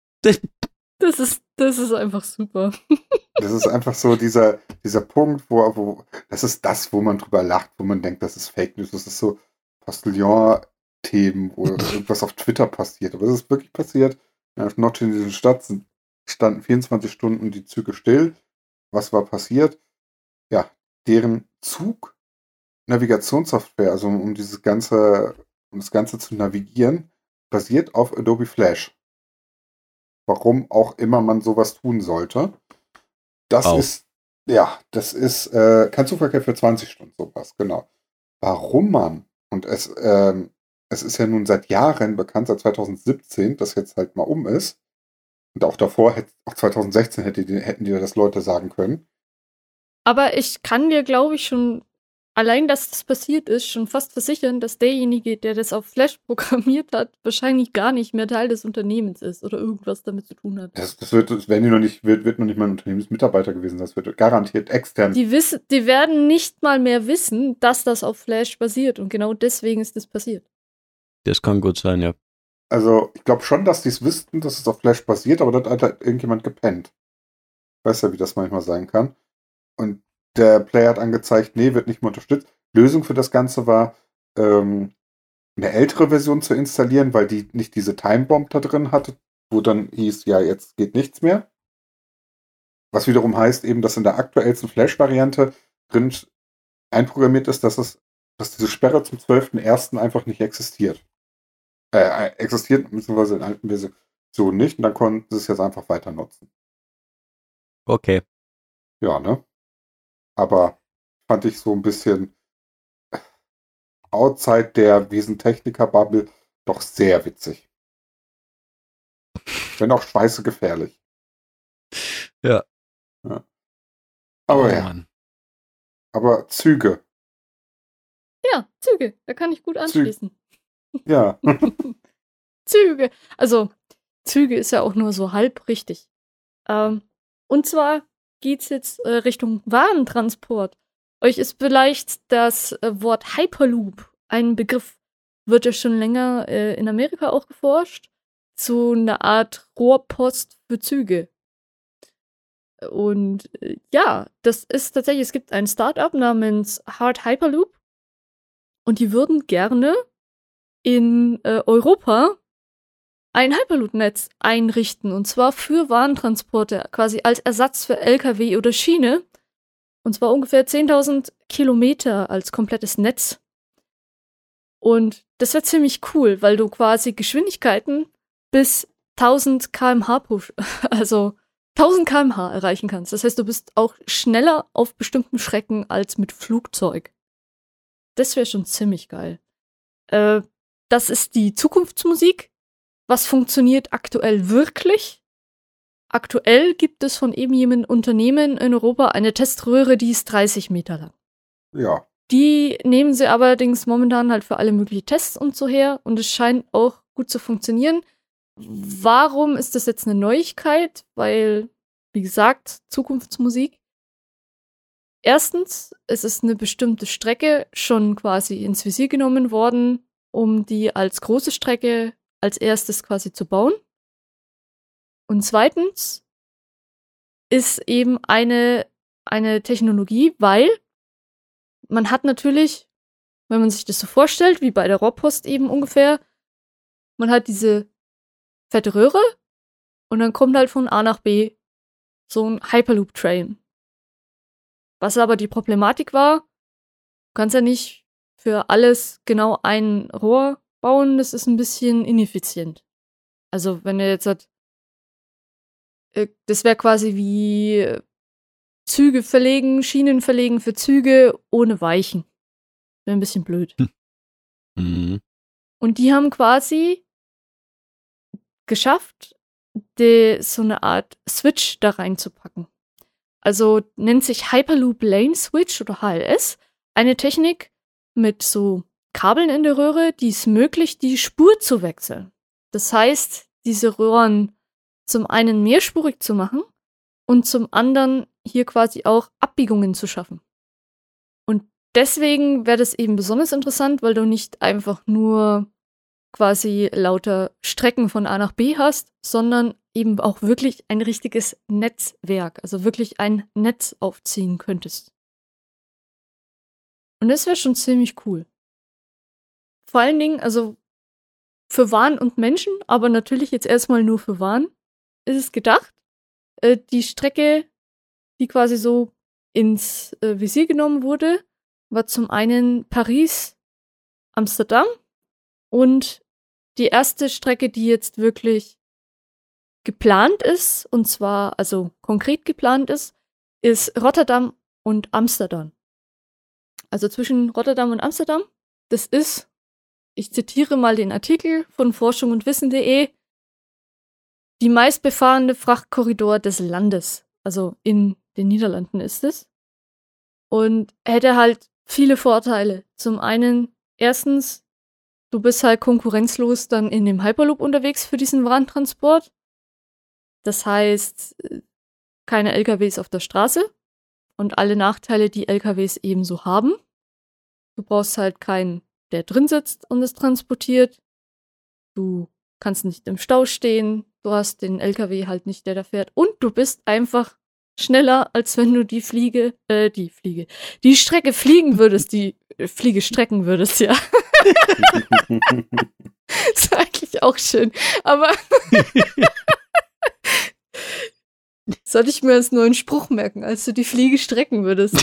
Das ist, das ist einfach super. Das ist einfach so dieser, dieser Punkt, wo, wo, das ist das, wo man drüber lacht, wo man denkt, das ist Fake News, das ist so Postillon-Themen, wo irgendwas auf Twitter passiert. Aber es ist wirklich passiert. In der nordchinesischen Stadt sind, standen vierundzwanzig Stunden die Züge still. Was war passiert? Ja, deren Zug-Navigationssoftware, also um dieses ganze, um das Ganze zu navigieren, basiert auf Adobe Flash. Warum auch immer man sowas tun sollte. Das Wow. ist, ja, das ist äh, kein Zugverkehr für zwanzig Stunden, sowas, genau. Warum man, und es, ähm, es ist ja nun seit Jahren bekannt, seit zwanzig siebzehn, das jetzt halt mal um ist, und auch davor, hätte, auch zwanzig sechzehn hätte die, hätten die das Leute sagen können. Aber ich kann dir, glaube ich, schon, allein, dass das passiert ist, schon fast versichern, dass derjenige, der das auf Flash programmiert hat, wahrscheinlich gar nicht mehr Teil des Unternehmens ist oder irgendwas damit zu tun hat. Das, das wird, das werden die noch nicht, wird, wird noch nicht mal ein Unternehmensmitarbeiter gewesen sein, das wird garantiert extern. Die, wissen, die werden nicht mal mehr wissen, dass das auf Flash basiert und genau deswegen ist das passiert. Das kann gut sein, ja. Also, ich glaube schon, dass die es wüssten, dass es auf Flash basiert, aber da hat halt irgendjemand gepennt. Ich weiß ja, wie das manchmal sein kann. Und der Player hat angezeigt, nee, wird nicht mehr unterstützt. Lösung für das Ganze war, ähm, eine ältere Version zu installieren, weil die nicht diese Timebomb da drin hatte, wo dann hieß, ja, jetzt geht nichts mehr. Was wiederum heißt eben, dass in der aktuellsten Flash-Variante drin einprogrammiert ist, dass es, dass diese Sperre zum zwölften ersten einfach nicht existiert. Äh, existiert, beziehungsweise in der alten Version so nicht, und dann konnten sie es jetzt einfach weiter nutzen. Okay. Ja, ne? Aber fand ich so ein bisschen outside der Wesentechniker-Bubble doch sehr witzig. Wenn auch scheiße gefährlich. Ja. ja. Aber Oh, ja. Mann. Aber Züge. Ja, Züge. Da kann ich gut anschließen. Ja. Züge. Also, Züge ist ja auch nur so halb richtig. Ähm, und zwar geht's jetzt äh, Richtung Warentransport. Euch ist vielleicht das äh, Wort Hyperloop ein Begriff. Wird ja schon länger äh, in Amerika auch geforscht. So eine Art Rohrpost für Züge. Und äh, ja, das ist tatsächlich, es gibt ein Startup namens Hard Hyperloop. Und die würden gerne in äh, Europa ein Hyperloop-Netz einrichten. Und zwar für Warentransporte, quasi als Ersatz für L K W oder Schiene. Und zwar ungefähr zehntausend Kilometer als komplettes Netz. Und das wäre ziemlich cool, weil du quasi Geschwindigkeiten bis tausend Kilometer pro Stunde, also tausend Kilometer pro Stunde erreichen kannst. Das heißt, du bist auch schneller auf bestimmten Strecken als mit Flugzeug. Das wäre schon ziemlich geil. Äh, das ist die Zukunftsmusik. Was funktioniert aktuell wirklich? Aktuell gibt es von eben jenem Unternehmen in Europa eine Teströhre, die ist dreißig Meter lang. Ja. Die nehmen sie allerdings momentan halt für alle möglichen Tests und so her und es scheint auch gut zu funktionieren. Warum ist das jetzt eine Neuigkeit? Weil, wie gesagt, Zukunftsmusik. Erstens, es ist eine bestimmte Strecke schon quasi ins Visier genommen worden, um die als große Strecke als erstes quasi zu bauen. Und zweitens ist eben eine, eine Technologie, weil man hat natürlich, wenn man sich das so vorstellt, wie bei der Rohrpost eben ungefähr, man hat diese fette Röhre und dann kommt halt von A nach B so ein Hyperloop-Train. Was aber die Problematik war, du kannst ja nicht für alles genau ein Rohr bauen, das ist ein bisschen ineffizient. Also wenn du jetzt halt, äh, das wäre quasi wie Züge verlegen, Schienen verlegen für Züge ohne Weichen. Wäre ein bisschen blöd. Hm. Mhm. Und die haben quasi geschafft, die, so eine Art Switch da reinzupacken. Also nennt sich Hyperloop Lane Switch oder H L S. Eine Technik mit so Kabeln in der Röhre, die es möglich, die Spur zu wechseln. Das heißt, diese Röhren zum einen mehrspurig zu machen und zum anderen hier quasi auch Abbiegungen zu schaffen. Und deswegen wäre das eben besonders interessant, weil du nicht einfach nur quasi lauter Strecken von A nach B hast, sondern eben auch wirklich ein richtiges Netzwerk, also wirklich ein Netz aufziehen könntest. Und das wäre schon ziemlich cool. Vor allen Dingen, also für Waren und Menschen, aber natürlich jetzt erstmal nur für Waren, ist es gedacht. Äh, die Strecke, die quasi so ins äh, Visier genommen wurde, war zum einen Paris, Amsterdam und die erste Strecke, die jetzt wirklich geplant ist, und zwar also konkret geplant ist, ist Rotterdam und Amsterdam. Also zwischen Rotterdam und Amsterdam. Das ist, ich zitiere mal den Artikel von forschung und wissen punkt de, die meistbefahrene Frachtkorridor des Landes. Also in den Niederlanden ist es. Und hätte halt viele Vorteile. Zum einen, erstens, du bist halt konkurrenzlos dann in dem Hyperloop unterwegs für diesen Warentransport. Das heißt, keine L K Ws auf der Straße und alle Nachteile, die L K Ws ebenso haben. Du brauchst halt keinen, der drin sitzt und es transportiert. Du kannst nicht im Stau stehen. Du hast den L K W halt nicht, der da fährt. Und du bist einfach schneller, als wenn du die Fliege, äh, die Fliege, die Strecke fliegen würdest, die äh, Fliege strecken würdest, ja. Ist eigentlich auch schön, aber sollte ich mir als neuen Spruch merken, als du die Fliege strecken würdest.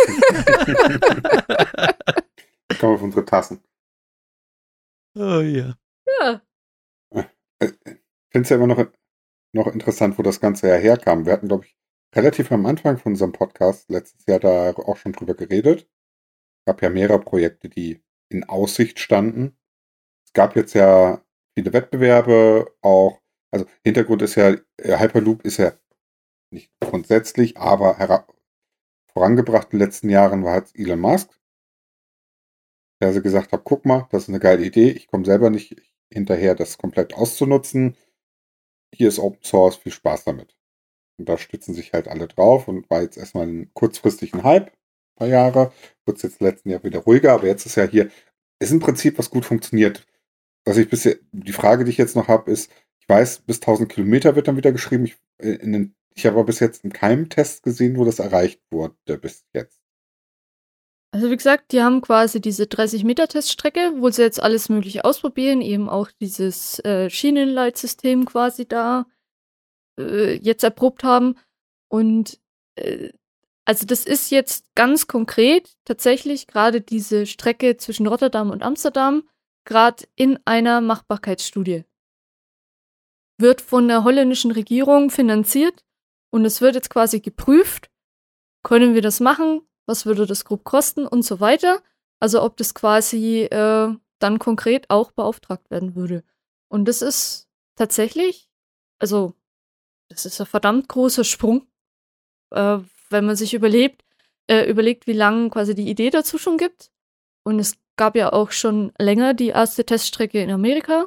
Kommen auf unsere Tassen. Oh ja. Ja. Ich finde es ja immer noch, noch interessant, wo das Ganze ja herkam. Wir hatten, glaube ich, relativ am Anfang von unserem Podcast letztes Jahr da auch schon drüber geredet. Es gab ja mehrere Projekte, die in Aussicht standen. Es gab jetzt ja viele Wettbewerbe auch. Also Hintergrund ist ja, Hyperloop ist ja nicht grundsätzlich, aber hera- vorangebracht in den letzten Jahren war halt Elon Musk, der also gesagt hat, guck mal, das ist eine geile Idee, ich komme selber nicht hinterher, das komplett auszunutzen. Hier ist Open Source, viel Spaß damit. Und da stützen sich halt alle drauf und war jetzt erstmal einen kurzfristigen Hype, ein paar Jahre, wird es jetzt letzten Jahr wieder ruhiger, aber jetzt ist ja hier, ist im Prinzip was gut funktioniert. Was ich bisher, die Frage, die ich jetzt noch habe, ist, ich weiß, bis tausend Kilometer wird dann wieder geschrieben, ich, in den, ich habe aber bis jetzt in keinem Test gesehen, wo das erreicht wurde, bis jetzt. Also wie gesagt, die haben quasi diese dreißig Meter Teststrecke, wo sie jetzt alles Mögliche ausprobieren, eben auch dieses äh, Schienenleitsystem quasi da äh, jetzt erprobt haben. Und äh, also das ist jetzt ganz konkret tatsächlich gerade diese Strecke zwischen Rotterdam und Amsterdam gerade in einer Machbarkeitsstudie. Wird von der holländischen Regierung finanziert und es wird jetzt quasi geprüft, können wir das machen? Was würde das grob kosten und so weiter. Also ob das quasi äh, dann konkret auch beauftragt werden würde. Und das ist tatsächlich, also das ist ein verdammt großer Sprung, äh, wenn man sich überlebt, äh, überlegt, wie lange quasi die Idee dazu schon gibt. Und es gab ja auch schon länger die erste Teststrecke in Amerika.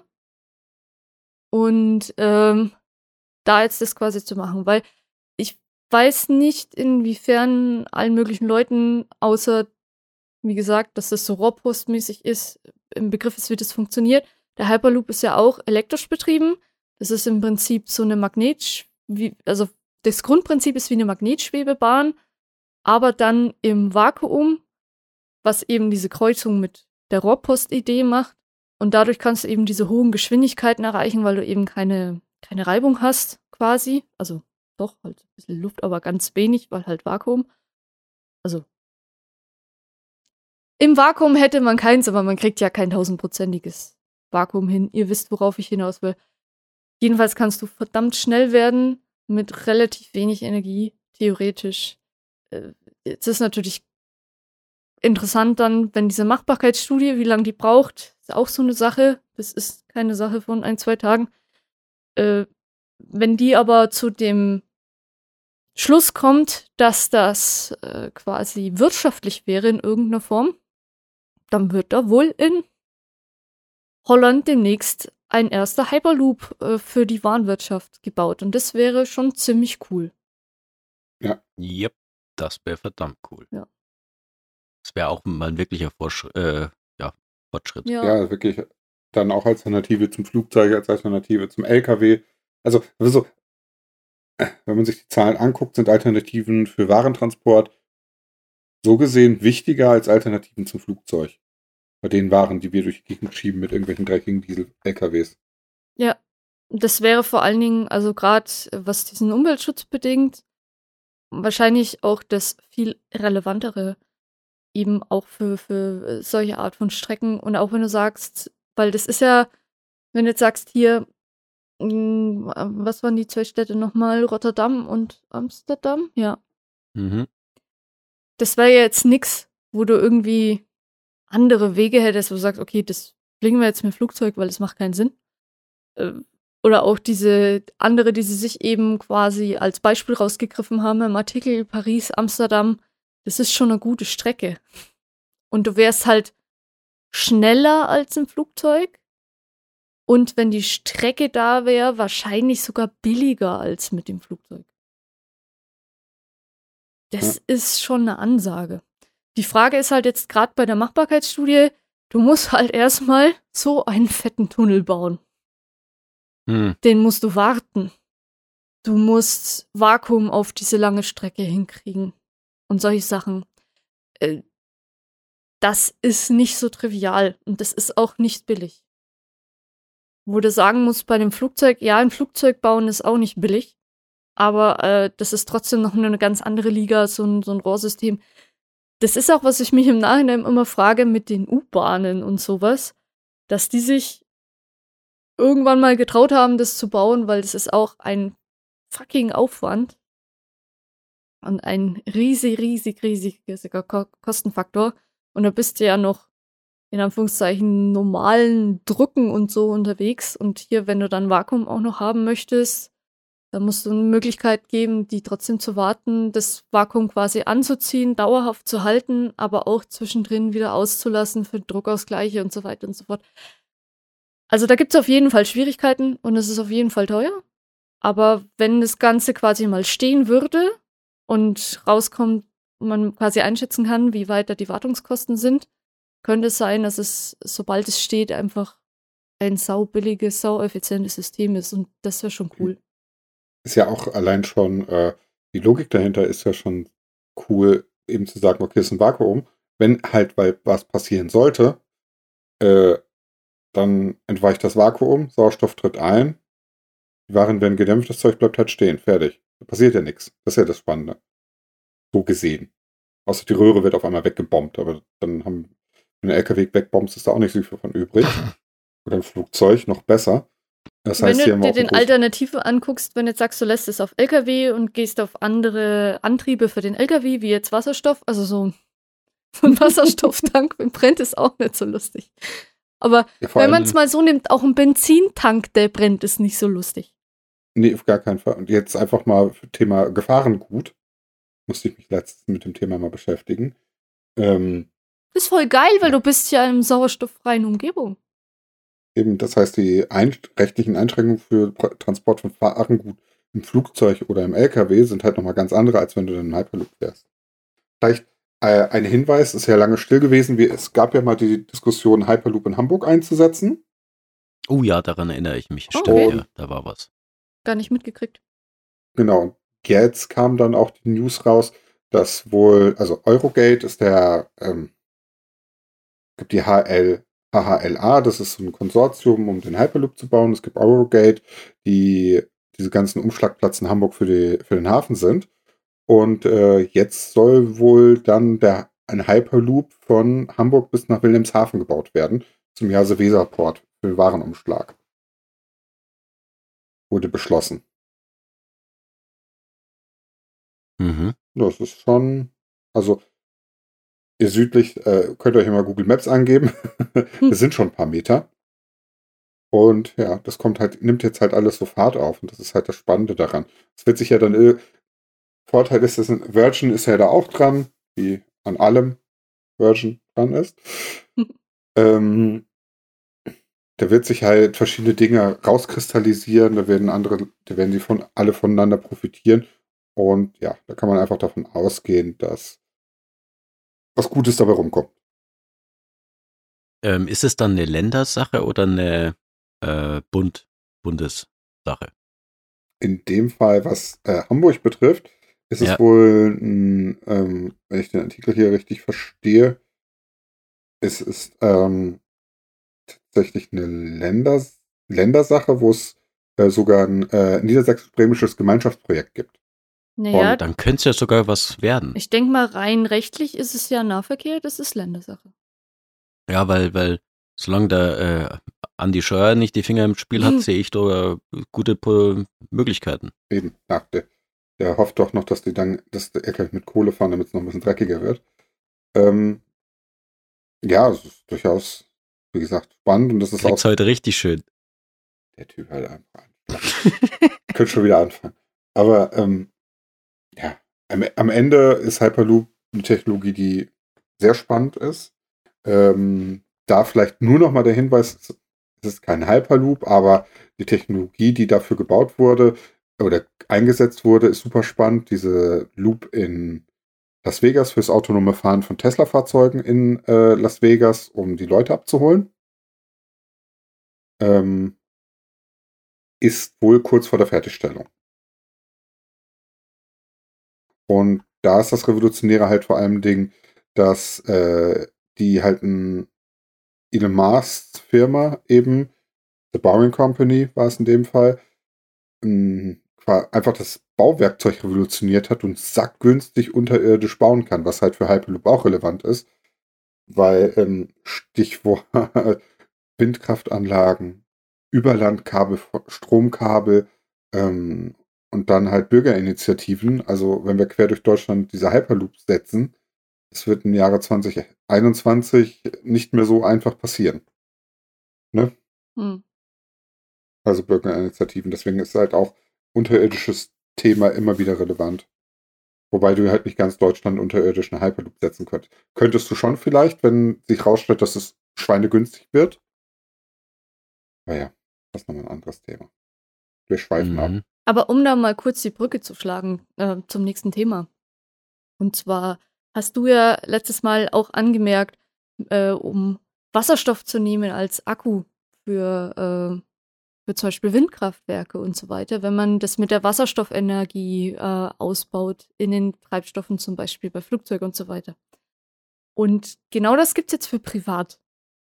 Und ähm, da jetzt das quasi zu machen, weil ich weiß nicht, inwiefern allen möglichen Leuten, außer, wie gesagt, dass das so Rohrpostmäßig ist, im Begriff ist, wie das funktioniert. Der Hyperloop ist ja auch elektrisch betrieben. Das ist im Prinzip so eine Magnet, wie, also das Grundprinzip ist wie eine Magnetschwebebahn, aber dann im Vakuum, was eben diese Kreuzung mit der Rohrpost-Idee macht. Und dadurch kannst du eben diese hohen Geschwindigkeiten erreichen, weil du eben keine, keine Reibung hast, quasi. Also doch, halt ein bisschen Luft, aber ganz wenig, weil halt Vakuum. Also im Vakuum hätte man keins, aber man kriegt ja kein tausendprozentiges Vakuum hin. Ihr wisst, worauf ich hinaus will. Jedenfalls kannst du verdammt schnell werden mit relativ wenig Energie, theoretisch. Es ist natürlich interessant dann, wenn diese Machbarkeitsstudie, wie lange die braucht, ist auch so eine Sache. Das ist keine Sache von ein, zwei Tagen. Äh, wenn die aber zu dem Schluss kommt, dass das äh, quasi wirtschaftlich wäre in irgendeiner Form, dann wird da wohl in Holland demnächst ein erster Hyperloop äh, für die Warenwirtschaft gebaut. Und das wäre schon ziemlich cool. Ja. Yep, das wäre verdammt cool. Ja. Das wäre auch mal ein wirklicher Fortsch äh, ja, Fortschritt. Ja. Ja, wirklich dann auch Alternative zum Flugzeug, als Alternative zum L K W. Also, also wenn man sich die Zahlen anguckt, sind Alternativen für Warentransport so gesehen wichtiger als Alternativen zum Flugzeug. Bei den Waren, die wir durch die Gegend schieben mit irgendwelchen dreckigen Diesel-L K Ws. Ja, das wäre vor allen Dingen, also gerade was diesen Umweltschutz bedingt, wahrscheinlich auch das viel relevantere eben auch für, für solche Art von Strecken. Und auch wenn du sagst, weil das ist ja, wenn du jetzt sagst, hier, mh, was waren die zwei Städte nochmal? Rotterdam und Amsterdam? Ja. Mhm. Das wäre ja jetzt nix, wo du irgendwie andere Wege hättest, wo du sagst, okay, das fliegen wir jetzt mit dem Flugzeug, weil es macht keinen Sinn. Äh, Oder auch diese andere, die sie sich eben quasi als Beispiel rausgegriffen haben im Artikel Paris, Amsterdam. Das ist schon eine gute Strecke. Und du wärst halt schneller als im Flugzeug. Und wenn die Strecke da wäre, wahrscheinlich sogar billiger als mit dem Flugzeug. Das Ja. ist schon eine Ansage. Die Frage ist halt jetzt gerade bei der Machbarkeitsstudie, du musst halt erstmal so einen fetten Tunnel bauen. Hm. Den musst du warten. du musst Vakuum auf diese lange Strecke hinkriegen und solche Sachen. Äh, das ist nicht so trivial und das ist auch nicht billig. Wo du sagen musst, bei dem Flugzeug, ja, ein Flugzeug bauen ist auch nicht billig, aber äh, das ist trotzdem noch eine ganz andere Liga, so ein, so ein Rohrsystem. Das ist auch, was ich mich im Nachhinein immer frage mit den U-Bahnen und sowas, dass die sich irgendwann mal getraut haben, das zu bauen, weil das ist auch ein fucking Aufwand und ein riesig, riesig, riesiger Ko- Kostenfaktor. Und da bist du ja noch in Anführungszeichen normalen Drücken und so unterwegs. Und hier, wenn du dann Vakuum auch noch haben möchtest, dann musst du eine Möglichkeit geben, die trotzdem zu warten, das Vakuum quasi anzuziehen, dauerhaft zu halten, aber auch zwischendrin wieder auszulassen für Druckausgleiche und so weiter und so fort. Also da gibt es auf jeden Fall Schwierigkeiten und es ist auf jeden Fall teuer. Aber wenn das Ganze quasi mal stehen würde und rauskommt, man quasi einschätzen kann, wie weit da die Wartungskosten sind, könnte es sein, dass es, sobald es steht, einfach ein saubilliges, saueffizientes System ist. Und das wäre schon cool. Ist ja auch allein schon, äh, die Logik dahinter ist ja schon cool, eben zu sagen, okay, es ist ein Vakuum. Wenn halt weil was passieren sollte, äh, dann entweicht das Vakuum, Sauerstoff tritt ein, die Waren werden gedämpft, das Zeug bleibt halt stehen, fertig. Da passiert ja nichts. Das ist ja das Spannende. So gesehen. Außer die Röhre wird auf einmal weggebombt, aber dann haben, wenn du einen L K W wegbombst, ist da auch nicht so viel von übrig. Oder ein Flugzeug, noch besser. Das Wenn heißt, du hier haben wir dir auch eine den große- Alternative anguckst, wenn du jetzt sagst, du lässt es auf L K W und gehst auf andere Antriebe für den L K W, wie jetzt Wasserstoff, also so ein, so ein Wasserstofftank, wenn brennt, ist auch nicht so lustig. Aber Ja, vor wenn man allem- es mal so nimmt, auch ein Benzintank, der brennt, ist nicht so lustig. Nee, auf gar keinen Fall. Und jetzt einfach mal für Thema Gefahrengut. Musste ich mich letztens mit dem Thema mal beschäftigen. Ähm, Ist voll geil, weil du bist ja in einer sauerstofffreien Umgebung. eben, das heißt, die ein rechtlichen Einschränkungen für Pra- Transport von Gefahrengut im Flugzeug oder im L K W sind halt nochmal ganz andere, als wenn du dann im Hyperloop fährst. Vielleicht äh, ein Hinweis, ist ja lange still gewesen. Wir, es gab ja mal die Diskussion, Hyperloop in Hamburg einzusetzen. Oh ja, daran erinnere ich mich. Stimmt, Okay. ja, da war was. Gar nicht mitgekriegt. Genau. Und jetzt kam dann auch die News raus, dass wohl, also Eurogate ist der, ähm, gibt die H L, H H L A, das ist so ein Konsortium, um den Hyperloop zu bauen. Es gibt Eurogate, die diese ganzen Umschlagplatz in Hamburg für, die, für den Hafen sind. Und äh, jetzt soll wohl dann der, ein Hyperloop von Hamburg bis nach Wilhelmshaven gebaut werden, zum Jase-Weser-Port für den Warenumschlag. Wurde beschlossen. Mhm. Das ist schon, also ihr südlich, äh, könnt ihr euch mal Google Maps angeben. Das sind schon ein paar Meter. Und ja, das kommt halt, nimmt jetzt halt alles so Fahrt auf. Und das ist halt das Spannende daran. Es wird sich ja dann, äh, Vorteil ist, dass ein Virgin ist ja da auch dran, wie an allem Virgin dran ist. ähm, da wird sich halt verschiedene Dinge rauskristallisieren, da werden andere, da werden sie von alle voneinander profitieren. Und ja, da kann man einfach davon ausgehen, dass was Gutes dabei rumkommt. Ähm, ist es dann eine Ländersache oder eine äh, Bund Bundessache? In dem Fall, was äh, Hamburg betrifft, ist Ja. es wohl, ein, ähm, wenn ich den Artikel hier richtig verstehe, es ist ähm, tatsächlich eine Länders Ländersache, wo es äh, sogar ein äh, niedersächsisch-bremisches Gemeinschaftsprojekt gibt. Naja, Dann könnte es ja sogar was werden. ich denke mal, rein rechtlich ist es ja Nahverkehr, das ist Ländersache. Ja, weil, weil solange der äh, Andi Scheuer nicht die Finger im Spiel hat, sehe ich da äh, gute Po- Möglichkeiten. Eben, ja, der, der hofft doch noch, dass die dann, dass der L K W mit Kohle fahren, damit es noch ein bisschen dreckiger wird. Ähm, ja, es ist durchaus, wie gesagt, spannend und das ist Kriegt's auch heute richtig schön. der Typ halt einfach. Könnte schon wieder anfangen. Aber ähm, ja, am, am Ende ist Hyperloop eine Technologie, die sehr spannend ist. Ähm, da vielleicht nur noch mal der Hinweis, es ist kein Hyperloop, aber die Technologie, die dafür gebaut wurde oder eingesetzt wurde, ist super spannend. Diese Loop in Las Vegas fürs autonome Fahren von Tesla-Fahrzeugen in äh, Las Vegas, um die Leute abzuholen. Ähm, ist wohl kurz vor der Fertigstellung. Und da ist das Revolutionäre halt vor allem Ding, dass äh, die halt ein Elon Musk's Firma eben, The Boring Company war es in dem Fall, ähm, einfach das Bauwerkzeug revolutioniert hat und sackgünstig unterirdisch bauen kann, was halt für Hyperloop auch relevant ist, weil ähm, Stichwort Windkraftanlagen, Überlandkabel, Stromkabel ähm, und dann halt Bürgerinitiativen. Also wenn wir quer durch Deutschland diese Hyperloops setzen, das wird im Jahre zwanzig einundzwanzig nicht mehr so einfach passieren. Ne? Hm. Also Bürgerinitiativen. Deswegen ist halt auch unterirdisches Thema immer wieder relevant. Wobei du halt nicht ganz Deutschland unterirdisch eine Hyperloop setzen könntest. Könntest du schon vielleicht, wenn sich rausstellt, dass es schweinegünstig wird. Naja, das ist nochmal ein anderes Thema. Wir schweifen ab. Mhm. Aber um da mal kurz die Brücke zu schlagen äh, zum nächsten Thema. Und zwar hast du ja letztes Mal auch angemerkt, äh, um Wasserstoff zu nehmen als Akku für, äh, für zum Beispiel Windkraftwerke und so weiter, wenn man das mit der Wasserstoffenergie äh, ausbaut, in den Treibstoffen zum Beispiel bei Flugzeugen und so weiter. Und genau das gibt's jetzt für privat.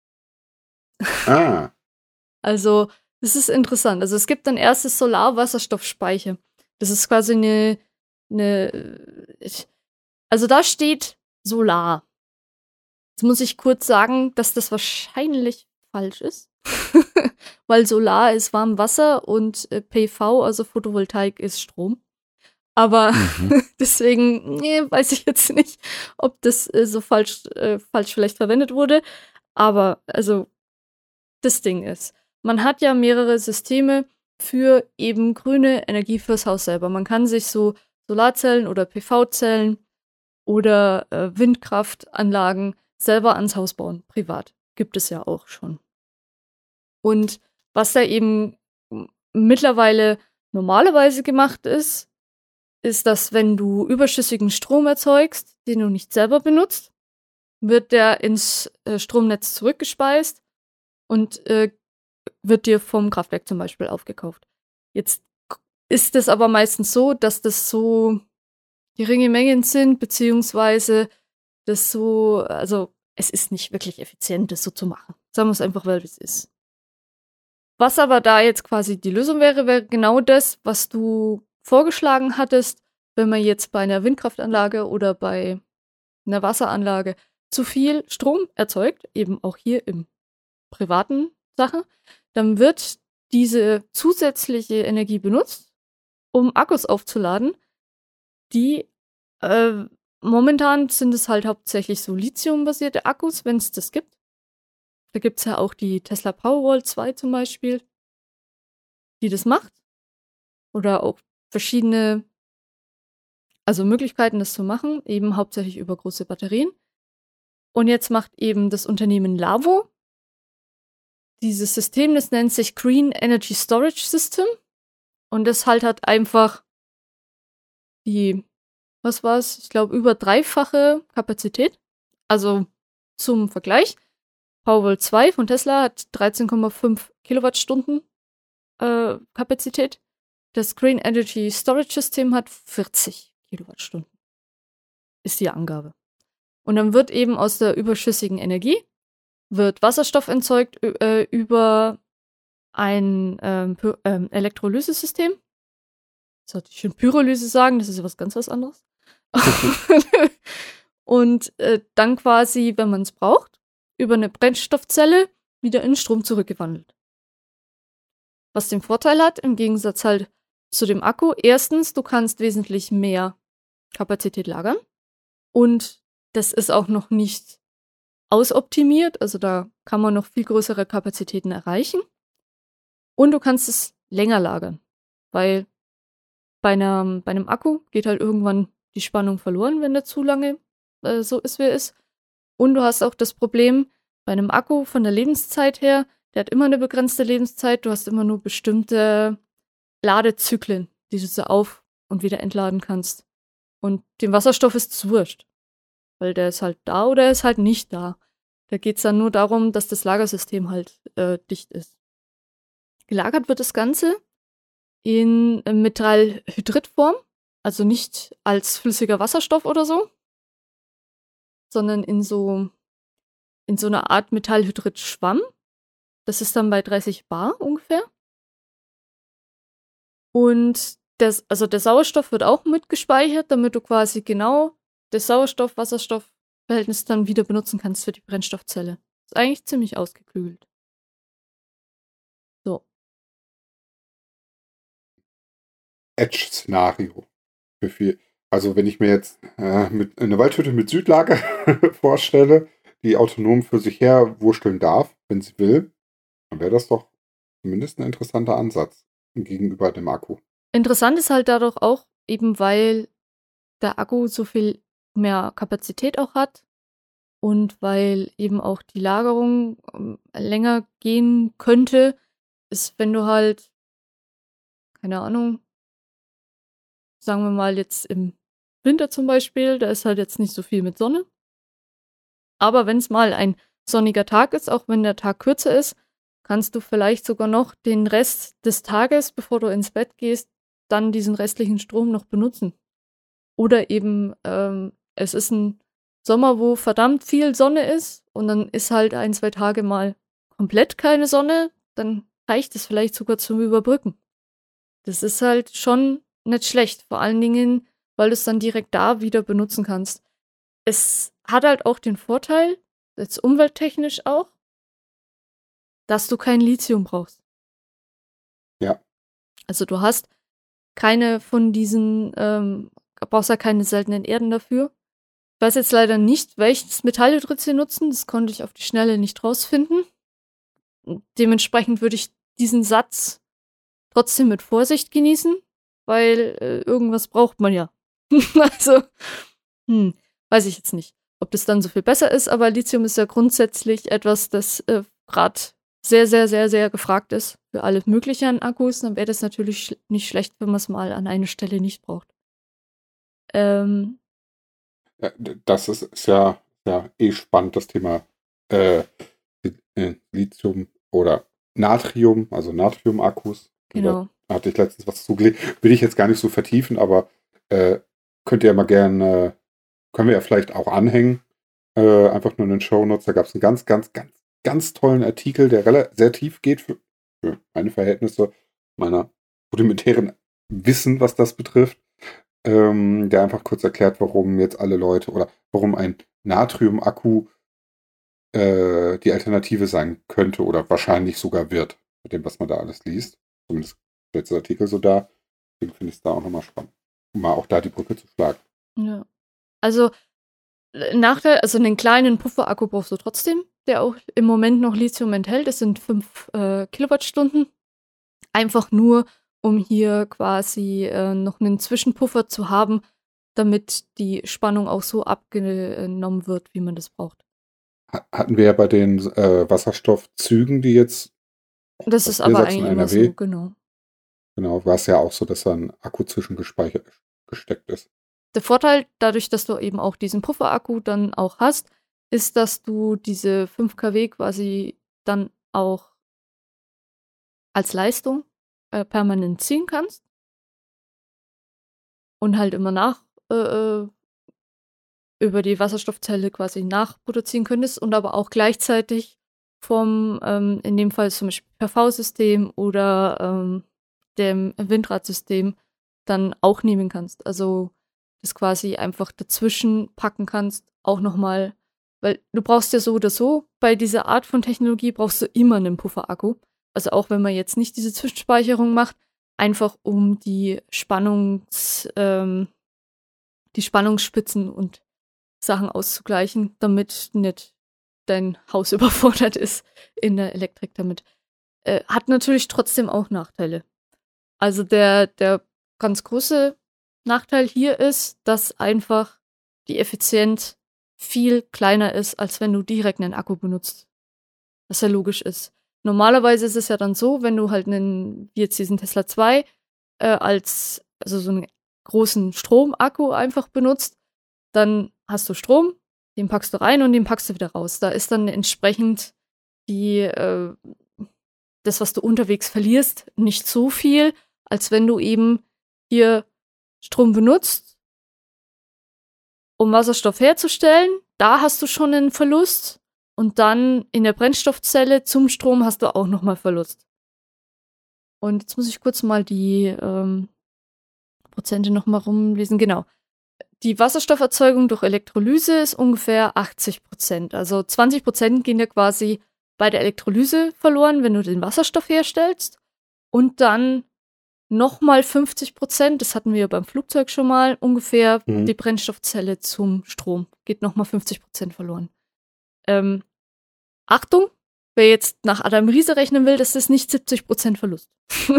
Ah, Also, das ist interessant. Also, es gibt ein erstes Solarwasserstoffspeicher. Das ist quasi eine, eine, ich- also da steht Solar. Jetzt muss ich kurz sagen, dass das wahrscheinlich falsch ist. Weil Solar ist warm Wasser und äh, P V, also Photovoltaik, ist Strom. Aber Mhm. deswegen nee, weiß ich jetzt nicht, ob das äh, so falsch, äh, falsch vielleicht verwendet wurde. Aber also das Ding ist, man hat ja mehrere Systeme für eben grüne Energie fürs Haus selber. Man kann sich so Solarzellen oder P V-Zellen oder äh, Windkraftanlagen selber ans Haus bauen, privat. Gibt es ja auch schon. Und was da eben m- mittlerweile normalerweise gemacht ist, ist, dass wenn du überschüssigen Strom erzeugst, den du nicht selber benutzt, wird der ins äh, Stromnetz zurückgespeist und äh, wird dir vom Kraftwerk zum Beispiel aufgekauft. Jetzt k- ist es aber meistens so, dass das so geringe Mengen sind, beziehungsweise das so, also es ist nicht wirklich effizient, das so zu machen. Sagen wir es einfach, weil es ist. Was aber da jetzt quasi die Lösung wäre, wäre genau das, was du vorgeschlagen hattest, wenn man jetzt bei einer Windkraftanlage oder bei einer Wasseranlage zu viel Strom erzeugt, eben auch hier im privaten Sache, dann wird diese zusätzliche Energie benutzt, um Akkus aufzuladen, die äh, momentan sind es halt hauptsächlich so lithiumbasierte Akkus, wenn es das gibt. Da gibt es ja auch die Tesla Powerwall zwei zum Beispiel, die das macht. Oder auch verschiedene, also Möglichkeiten, das zu machen, eben hauptsächlich über große Batterien. Und jetzt macht eben das Unternehmen Lavo dieses System, das nennt sich Green Energy Storage System. Und das halt hat einfach die, was war es? Ich glaube, über dreifache Kapazität. Also zum Vergleich. Powerwall zwei von Tesla hat dreizehn Komma fünf Kilowattstunden äh, Kapazität. Das Green Energy Storage System hat vierzig Kilowattstunden. Ist die Angabe. Und dann wird eben aus der überschüssigen Energie wird Wasserstoff erzeugt äh, über ein ähm, Py- ähm, Elektrolysesystem. Sollte ich schon Pyrolyse sagen, das ist ja was ganz was anderes. Und äh, dann quasi, wenn man es braucht, über eine Brennstoffzelle wieder in Strom zurückgewandelt. Was den Vorteil hat, im Gegensatz halt zu dem Akku, erstens, du kannst wesentlich mehr Kapazität lagern. Und das ist auch noch nicht ausoptimiert, also da kann man noch viel größere Kapazitäten erreichen. Und du kannst es länger lagern, weil bei, einer, bei einem Akku geht halt irgendwann die Spannung verloren, wenn der zu lange äh, so ist, wie er ist. Und du hast auch das Problem, bei einem Akku von der Lebenszeit her, der hat immer eine begrenzte Lebenszeit, du hast immer nur bestimmte Ladezyklen, die du so auf- und wieder entladen kannst. Und dem Wasserstoff ist es wurscht, weil der ist halt da oder er ist halt nicht da. Da geht es dann nur darum, dass das Lagersystem halt äh, dicht ist. Gelagert wird das Ganze in Metallhydridform. Also nicht als flüssiger Wasserstoff oder so, sondern in so, in so einer Art Metallhydrid-Schwamm. Das ist dann bei dreißig Bar ungefähr. Und das, also der Sauerstoff wird auch mitgespeichert, damit du quasi genau das Sauerstoff-Wasserstoff-Verhältnis dann wieder benutzen kannst für die Brennstoffzelle. Ist eigentlich ziemlich ausgeklügelt. So. Edge-Szenario. Für viel. Also wenn ich mir jetzt äh, mit, eine Waldhütte mit Südlager vorstelle, die autonom für sich her wursteln darf, wenn sie will, dann wäre das doch zumindest ein interessanter Ansatz gegenüber dem Akku. Interessant ist halt dadurch auch, eben weil der Akku so viel mehr Kapazität auch hat und weil eben auch die Lagerung ähm, länger gehen könnte, ist, wenn du halt, keine Ahnung, sagen wir mal jetzt im Winter zum Beispiel, da ist halt jetzt nicht so viel mit Sonne. Aber wenn es mal ein sonniger Tag ist, auch wenn der Tag kürzer ist, kannst du vielleicht sogar noch den Rest des Tages, bevor du ins Bett gehst, dann diesen restlichen Strom noch benutzen. Oder eben, ähm, es ist ein Sommer, wo verdammt viel Sonne ist und dann ist halt ein, zwei Tage mal komplett keine Sonne, dann reicht es vielleicht sogar zum Überbrücken. Das ist halt schon nicht schlecht, vor allen Dingen, weil du es dann direkt da wieder benutzen kannst. Es hat halt auch den Vorteil, jetzt umwelttechnisch auch, dass du kein Lithium brauchst. Ja. Also du hast keine von diesen, ähm, brauchst ja keine seltenen Erden dafür. Ich weiß jetzt leider nicht, welches Metallhydrid sie nutzen, das konnte ich auf die Schnelle nicht rausfinden. Dementsprechend würde ich diesen Satz trotzdem mit Vorsicht genießen, weil äh, irgendwas braucht man ja. Also, hm, weiß ich jetzt nicht, ob das dann so viel besser ist, aber Lithium ist ja grundsätzlich etwas, das äh, gerade sehr, sehr, sehr, sehr gefragt ist für alles Mögliche an Akkus. Dann wäre das natürlich sch- nicht schlecht, wenn man es mal an einer Stelle nicht braucht. Ähm, Ja, das ist, ist ja, ja eh spannend, das Thema äh, äh, Lithium oder Natrium, also Natrium-Akkus. genau. Da hatte ich letztens was zugelegt. Will ich jetzt gar nicht so vertiefen, aber äh, könnt ihr ja mal gerne, können wir ja vielleicht auch anhängen. Äh, einfach nur in den Shownotes. Da gab es einen ganz, ganz, ganz, ganz tollen Artikel, der rela- sehr tief geht für, für meine Verhältnisse, meiner rudimentären Wissen, was das betrifft. Ähm, der einfach kurz erklärt, warum jetzt alle Leute oder warum ein Natrium-Akku äh, die Alternative sein könnte oder wahrscheinlich sogar wird, mit dem, was man da alles liest. Zumindest stellt der Artikel so dar. Deswegen finde ich es da auch nochmal spannend, um mal auch da die Brücke zu schlagen. Ja. Also, äh, Nachteil, also einen kleinen Pufferakku brauchst du trotzdem, der auch im Moment noch Lithium enthält. Das sind fünf äh, Kilowattstunden. Einfach nur, um hier quasi äh, noch einen Zwischenpuffer zu haben, damit die Spannung auch so abgenommen wird, wie man das braucht. Ha- Hatten wir ja bei den äh, Wasserstoffzügen, die jetzt Das aus ist aber Niedersachsen, eigentlich immer N R W, so, genau. genau, war es ja auch so, dass da ein Akku zwischengespeichert gesteckt ist. Der Vorteil, dadurch, dass du eben auch diesen Pufferakku dann auch hast, ist, dass du diese fünf Kilowatt quasi dann auch als Leistung äh, permanent ziehen kannst und halt immer nach äh, äh, über die Wasserstoffzelle quasi nachproduzieren könntest und aber auch gleichzeitig vom, ähm, in dem Fall zum Beispiel P V-System oder ähm, dem Windradsystem dann auch nehmen kannst. Also das quasi einfach dazwischen packen kannst, auch nochmal, weil du brauchst ja so oder so, bei dieser Art von Technologie brauchst du immer einen Pufferakku. Also auch wenn man jetzt nicht diese Zwischenspeicherung macht, einfach um die Spannungs, ähm, die Spannungsspitzen und Sachen auszugleichen, damit nicht dein Haus überfordert ist in der Elektrik damit. Äh, hat natürlich trotzdem auch Nachteile. Also der, der ganz große Nachteil hier ist, dass einfach die Effizienz viel kleiner ist, als wenn du direkt einen Akku benutzt. Was ja logisch ist. Normalerweise ist es ja dann so, wenn du halt einen, wie jetzt diesen Tesla zwei, äh, als, also so einen großen Stromakku einfach benutzt, dann hast du Strom, den packst du rein und den packst du wieder raus. Da ist dann entsprechend die, äh, das, was du unterwegs verlierst, nicht so viel, als wenn du eben hier Strom benutzt, um Wasserstoff herzustellen, da hast du schon einen Verlust. Und dann in der Brennstoffzelle zum Strom hast du auch nochmal Verlust. Und jetzt muss ich kurz mal die ähm, Prozente nochmal rumlesen. Genau. Die Wasserstofferzeugung durch Elektrolyse ist ungefähr achtzig Prozent. Also zwanzig Prozent gehen ja quasi bei der Elektrolyse verloren, wenn du den Wasserstoff herstellst. Und dann nochmal fünfzig Prozent, das hatten wir beim Flugzeug schon mal, ungefähr Mhm. die Brennstoffzelle zum Strom. Geht nochmal fünfzig Prozent verloren. Ähm, Achtung, wer jetzt nach Adam Riese rechnen will, das ist nicht siebzig Prozent Verlust.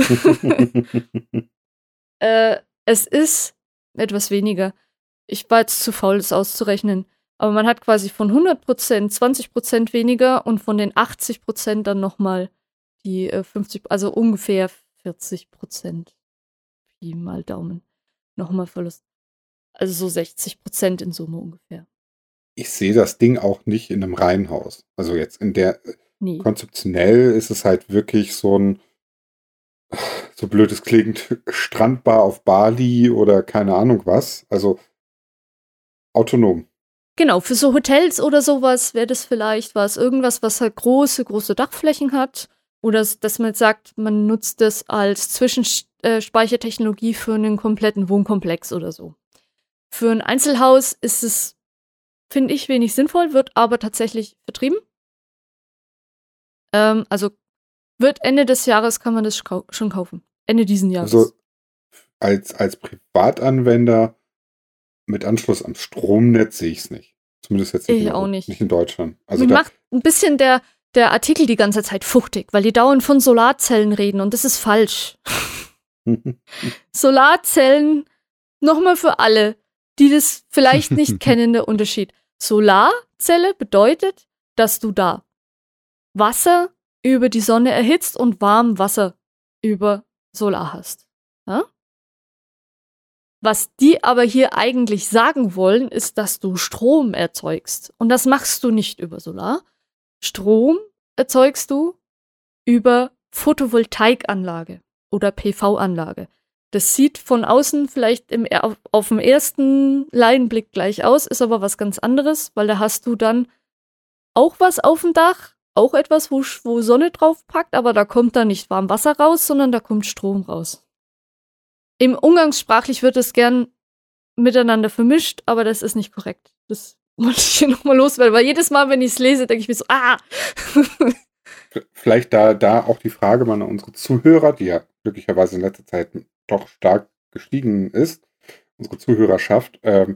äh, es ist etwas weniger. Ich war jetzt zu faul, das auszurechnen. Aber man hat quasi von hundert Prozent zwanzig Prozent weniger und von den achtzig Prozent dann nochmal die äh, fünfzig, also ungefähr vierzig Prozent. Pi mal Daumen. Nochmal Verlust. Also so sechzig Prozent in Summe ungefähr. Ich sehe das Ding auch nicht in einem Reihenhaus. Also jetzt in der, Nee. konzeptionell ist es halt wirklich so ein, so blöd es klingt, Strandbar auf Bali oder keine Ahnung was. Also autonom. Genau, für so Hotels oder sowas wäre das vielleicht was, irgendwas, was halt große, große Dachflächen hat. Oder s- dass man jetzt sagt, man nutzt das als Zwischenspeichertechnologie für einen kompletten Wohnkomplex oder so. Für ein Einzelhaus ist es, finde ich, wenig sinnvoll, wird aber tatsächlich vertrieben. Ähm, also wird Ende des Jahres kann man das schau- schon kaufen. Ende diesen Jahres. Also als, als Privatanwender mit Anschluss am Stromnetz sehe ich es nicht. Zumindest jetzt nicht, Ich in, auch Euro- nicht. nicht in Deutschland. Also Mir da, macht ein bisschen der, der Artikel die ganze Zeit fuchtig, weil die dauernd von Solarzellen reden und das ist falsch. Solarzellen, nochmal für alle, die das vielleicht nicht kennen, der Unterschied. Solarzelle bedeutet, dass du da Wasser über die Sonne erhitzt und warm Wasser über Solar hast. Ja? Was die aber hier eigentlich sagen wollen, ist, dass du Strom erzeugst. Und das machst du nicht über Solar. Strom erzeugst du über Photovoltaikanlage oder P V-Anlage. Das sieht von außen vielleicht im, auf, auf dem ersten Laienblick gleich aus, ist aber was ganz anderes, weil da hast du dann auch was auf dem Dach, auch etwas, wo, wo Sonne drauf packt, aber da kommt dann nicht warm Wasser raus, sondern da kommt Strom raus. Im Umgangssprachlich wird es gern miteinander vermischt, aber das ist nicht korrekt. Das wollte ich hier nochmal loswerden, weil jedes Mal, wenn ich es lese, denke ich mir so, ah! vielleicht da, da auch die Frage mal an unsere Zuhörer, die ja glücklicherweise in letzter Zeit doch stark gestiegen ist, unsere Zuhörerschaft, ähm,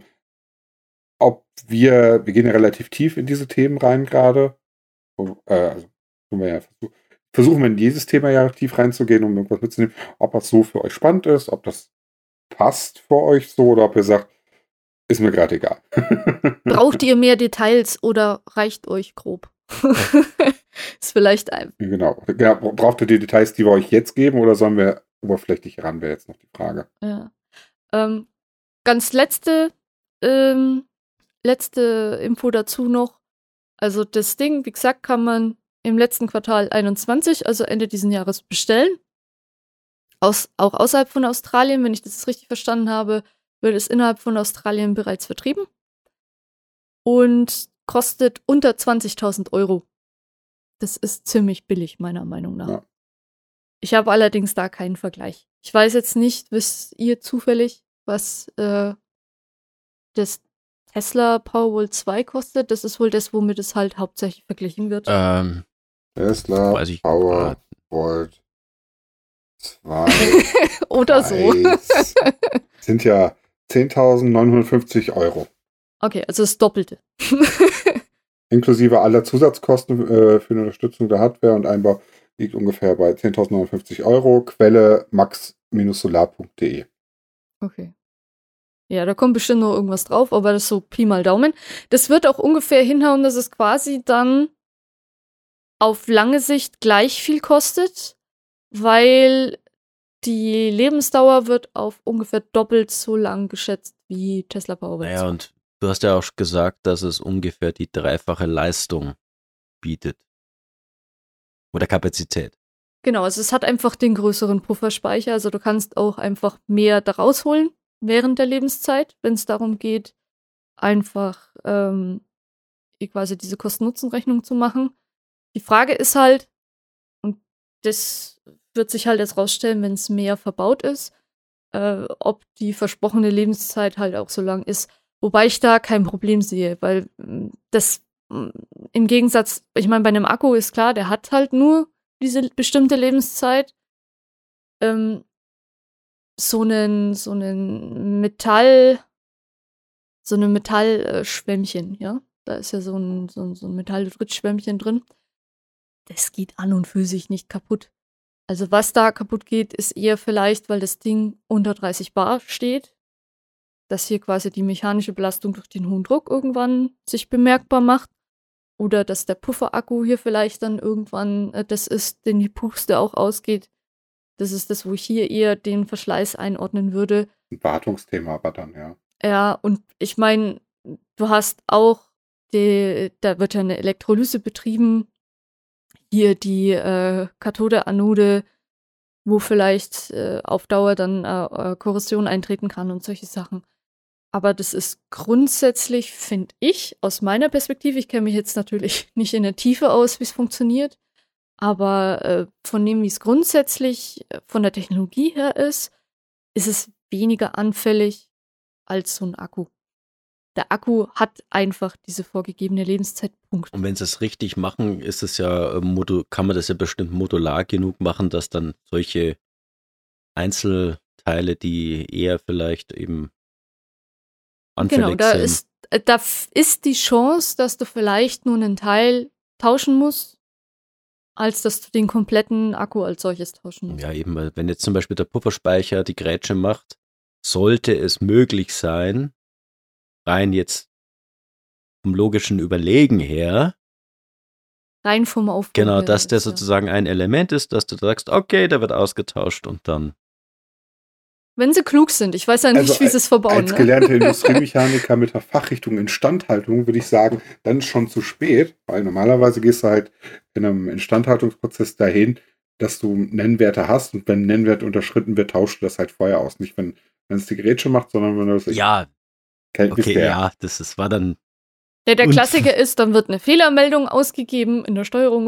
ob wir, wir gehen ja relativ tief in diese Themen rein gerade, Wo- äh, also tun wir ja versuch, versuchen wir in dieses Thema ja tief reinzugehen, um irgendwas mitzunehmen, ob das so für euch spannend ist, ob das passt für euch so oder ob ihr sagt, ist mir gerade egal. Braucht ihr mehr Details oder reicht euch grob? Ist vielleicht ein. Genau. Ja, braucht ihr die Details, die wir euch jetzt geben, oder sollen wir oberflächlich ran, wäre jetzt noch die Frage. Ja. Ähm, ganz letzte, ähm, letzte Info dazu noch. Also das Ding, wie gesagt, kann man im letzten Quartal einundzwanzig, also Ende diesen Jahres, bestellen. Aus, auch außerhalb von Australien, wenn ich das richtig verstanden habe, wird es innerhalb von Australien bereits vertrieben. Und kostet unter zwanzigtausend Euro. Das ist ziemlich billig, meiner Meinung nach. Ja. Ich habe allerdings da keinen Vergleich. Ich weiß jetzt nicht, wisst ihr zufällig, was äh, das Tesla Powerwall zwei kostet? Das ist wohl das, womit es halt hauptsächlich verglichen wird. Ähm, Tesla weiß ich Power grad. Volt zwei Oder so. Preis sind ja zehntausendneunhundertfünfzig Euro. Okay, also das Doppelte. Inklusive aller Zusatzkosten äh, für eine Unterstützung der Hardware und Einbau liegt ungefähr bei zehntausendneunundfünfzig Euro. Quelle max solar punkt de. Okay. Ja, da kommt bestimmt noch irgendwas drauf, aber das ist so Pi mal Daumen. Das wird auch ungefähr hinhauen, dass es quasi dann auf lange Sicht gleich viel kostet, weil die Lebensdauer wird auf ungefähr doppelt so lang geschätzt wie Tesla Powerwall. Naja, und du hast ja auch gesagt, dass es ungefähr die dreifache Leistung bietet. Oder Kapazität. Genau, also es hat einfach den größeren Pufferspeicher, also du kannst auch einfach mehr da rausholen, während der Lebenszeit, wenn es darum geht, einfach ähm, quasi diese Kosten-Nutzen-Rechnung zu machen. Die Frage ist halt, und das wird sich halt jetzt rausstellen, wenn es mehr verbaut ist, äh, ob die versprochene Lebenszeit halt auch so lang ist. Wobei ich da kein Problem sehe, weil mh, das mh, im Gegensatz, ich meine, bei einem Akku ist klar, der hat halt nur diese bestimmte Lebenszeit. Ähm, so einen, so einen Metall, so ein Metallschwämmchen, ja. Da ist ja so ein, so ein, so ein Metallhydrid-Schwämmchen drin. Das geht an und für sich nicht kaputt. Also was da kaputt geht, ist eher vielleicht, weil das Ding unter dreißig Bar steht, dass hier quasi die mechanische Belastung durch den hohen Druck irgendwann sich bemerkbar macht. Oder dass der Pufferakku hier vielleicht dann irgendwann äh, das ist, den die Puste auch ausgeht. Das ist das, wo ich hier eher den Verschleiß einordnen würde. Ein Wartungsthema aber dann, ja. Ja, und ich meine, du hast auch, die, da wird ja eine Elektrolyse betrieben. Hier die äh, Kathode, Anode, wo vielleicht äh, auf Dauer dann äh, äh, Korrosion eintreten kann und solche Sachen. Aber das ist grundsätzlich, finde ich, aus meiner Perspektive, ich kenne mich jetzt natürlich nicht in der Tiefe aus, wie es funktioniert, aber äh, von dem, wie es grundsätzlich äh, von der Technologie her ist, ist es weniger anfällig als so ein Akku. Der Akku hat einfach diese vorgegebene Lebenszeit. Punkt. Und wenn sie es richtig machen, ist es ja, modu- kann man das ja bestimmt modular genug machen, dass dann solche Einzelteile, die eher vielleicht eben anfällig genau, da sind. ist, äh, da f- ist die Chance, dass du vielleicht nur einen Teil tauschen musst, als dass du den kompletten Akku als solches tauschen musst. Ja, eben, weil wenn jetzt zum Beispiel der Pufferspeicher die Grätsche macht, sollte es möglich sein, rein jetzt vom logischen Überlegen her, Rein vom Aufbau. genau, her dass der ist, ja. sozusagen ein Element ist, dass du sagst, okay, der wird ausgetauscht und dann. Wenn sie klug sind. Ich weiß ja nicht, Also wie sie es verbauen. Als Ne? gelernter Industriemechaniker mit der Fachrichtung Instandhaltung würde ich sagen, dann ist schon zu spät, weil normalerweise gehst du halt in einem Instandhaltungsprozess dahin, dass du Nennwerte hast und wenn ein Nennwert unterschritten wird, tauschst du das halt vorher aus. Nicht, wenn wenn es die Gerätsche macht, sondern wenn du das Ja, kennt okay, der. ja, das ist, war dann. Ja, der Und- Klassiker ist, dann wird eine Fehlermeldung ausgegeben in der Steuerung.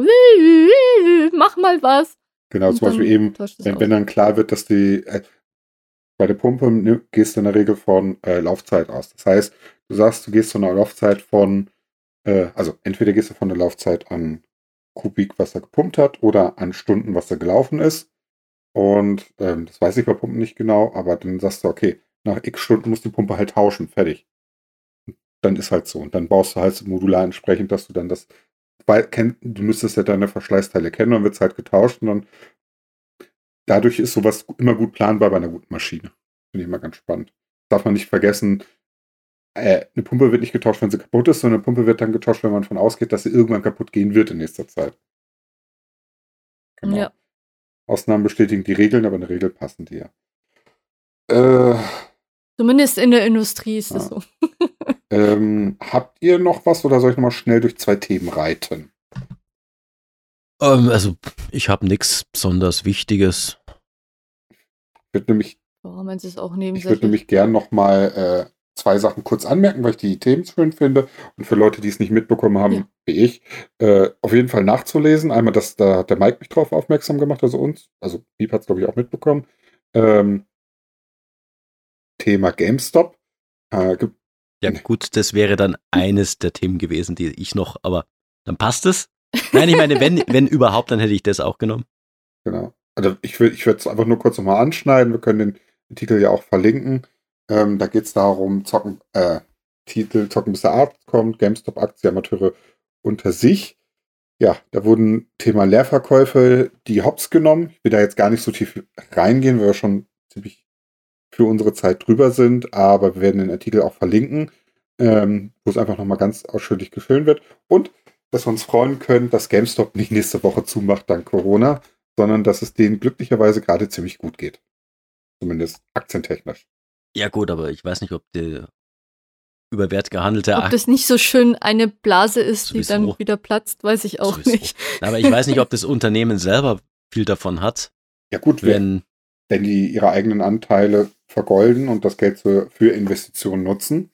Mach mal was. Genau, Und zum Beispiel dann eben, tauscht es wenn, aus. wenn dann klar wird, dass die äh, bei der Pumpe ne, gehst du in der Regel von äh, Laufzeit aus. Das heißt, du sagst, du gehst von einer Laufzeit von, äh, also entweder gehst du von der Laufzeit an Kubik, was er gepumpt hat, oder an Stunden, was er gelaufen ist. Und ähm, das weiß ich bei Pumpen nicht genau, aber dann sagst du, okay, nach x Stunden muss die Pumpe halt tauschen, fertig. Und dann ist halt so. Und dann baust du halt modular entsprechend, dass du dann das, weil kenn, du müsstest ja deine Verschleißteile kennen, dann wird es halt getauscht und dann dadurch ist sowas immer gut planbar bei einer guten Maschine. Finde ich immer ganz spannend. Darf man nicht vergessen, äh, eine Pumpe wird nicht getauscht, wenn sie kaputt ist, sondern eine Pumpe wird dann getauscht, wenn man davon ausgeht, dass sie irgendwann kaputt gehen wird in nächster Zeit. Genau. Ja. Ausnahmen bestätigen die Regeln, aber in der Regel passen die ja. Äh, Zumindest in der Industrie ist das Ja. so. ähm, habt ihr noch was oder soll ich nochmal schnell durch zwei Themen reiten? Ähm, also, ich habe nichts besonders Wichtiges. Ich würde nämlich, Ja, man ist auch ich nebensächlich. würde nämlich gern nochmal äh, zwei Sachen kurz anmerken, weil ich die Themen schön finde. Und für Leute, die es nicht mitbekommen haben, Ja. wie ich, äh, auf jeden Fall nachzulesen. Einmal, dass da hat der Mike mich drauf aufmerksam gemacht, also uns. Also Piep hat es, glaube ich, auch mitbekommen. Ähm, Thema GameStop. Äh, gibt, Ja, gut, das wäre dann eines der Themen gewesen, die ich noch, aber dann passt es. Nein, ich meine, wenn, wenn überhaupt, dann hätte ich das auch genommen. genau. Also ich will, ich werde es einfach nur kurz nochmal anschneiden. Wir können den, den Titel ja auch verlinken. Ähm, da geht es darum, zocken, äh, Titel Zocken bis der Arzt kommt, GameStop-Aktie, Amateure unter sich. Ja, da wurden Thema Leerverkäufe die Hops genommen. Ich will da jetzt gar nicht so tief reingehen, weil wir schon ziemlich für unsere Zeit drüber sind, aber wir werden den Artikel auch verlinken, ähm, wo es einfach nochmal ganz ausführlich geschildert wird. Und dass wir uns freuen können, dass GameStop nicht nächste Woche zumacht dank Corona, sondern dass es denen glücklicherweise gerade ziemlich gut geht. Zumindest aktientechnisch. Ja, gut, aber ich weiß nicht, ob der über Wert gehandelte Ob Aktien. das nicht so schön eine Blase ist, die Sowieso. dann wieder platzt, weiß ich auch Sowieso. nicht. Aber ich weiß nicht, ob das Unternehmen selber viel davon hat, Ja gut, wir, wenn wenn die ihre eigenen Anteile vergolden und das Geld für, für Investitionen nutzen.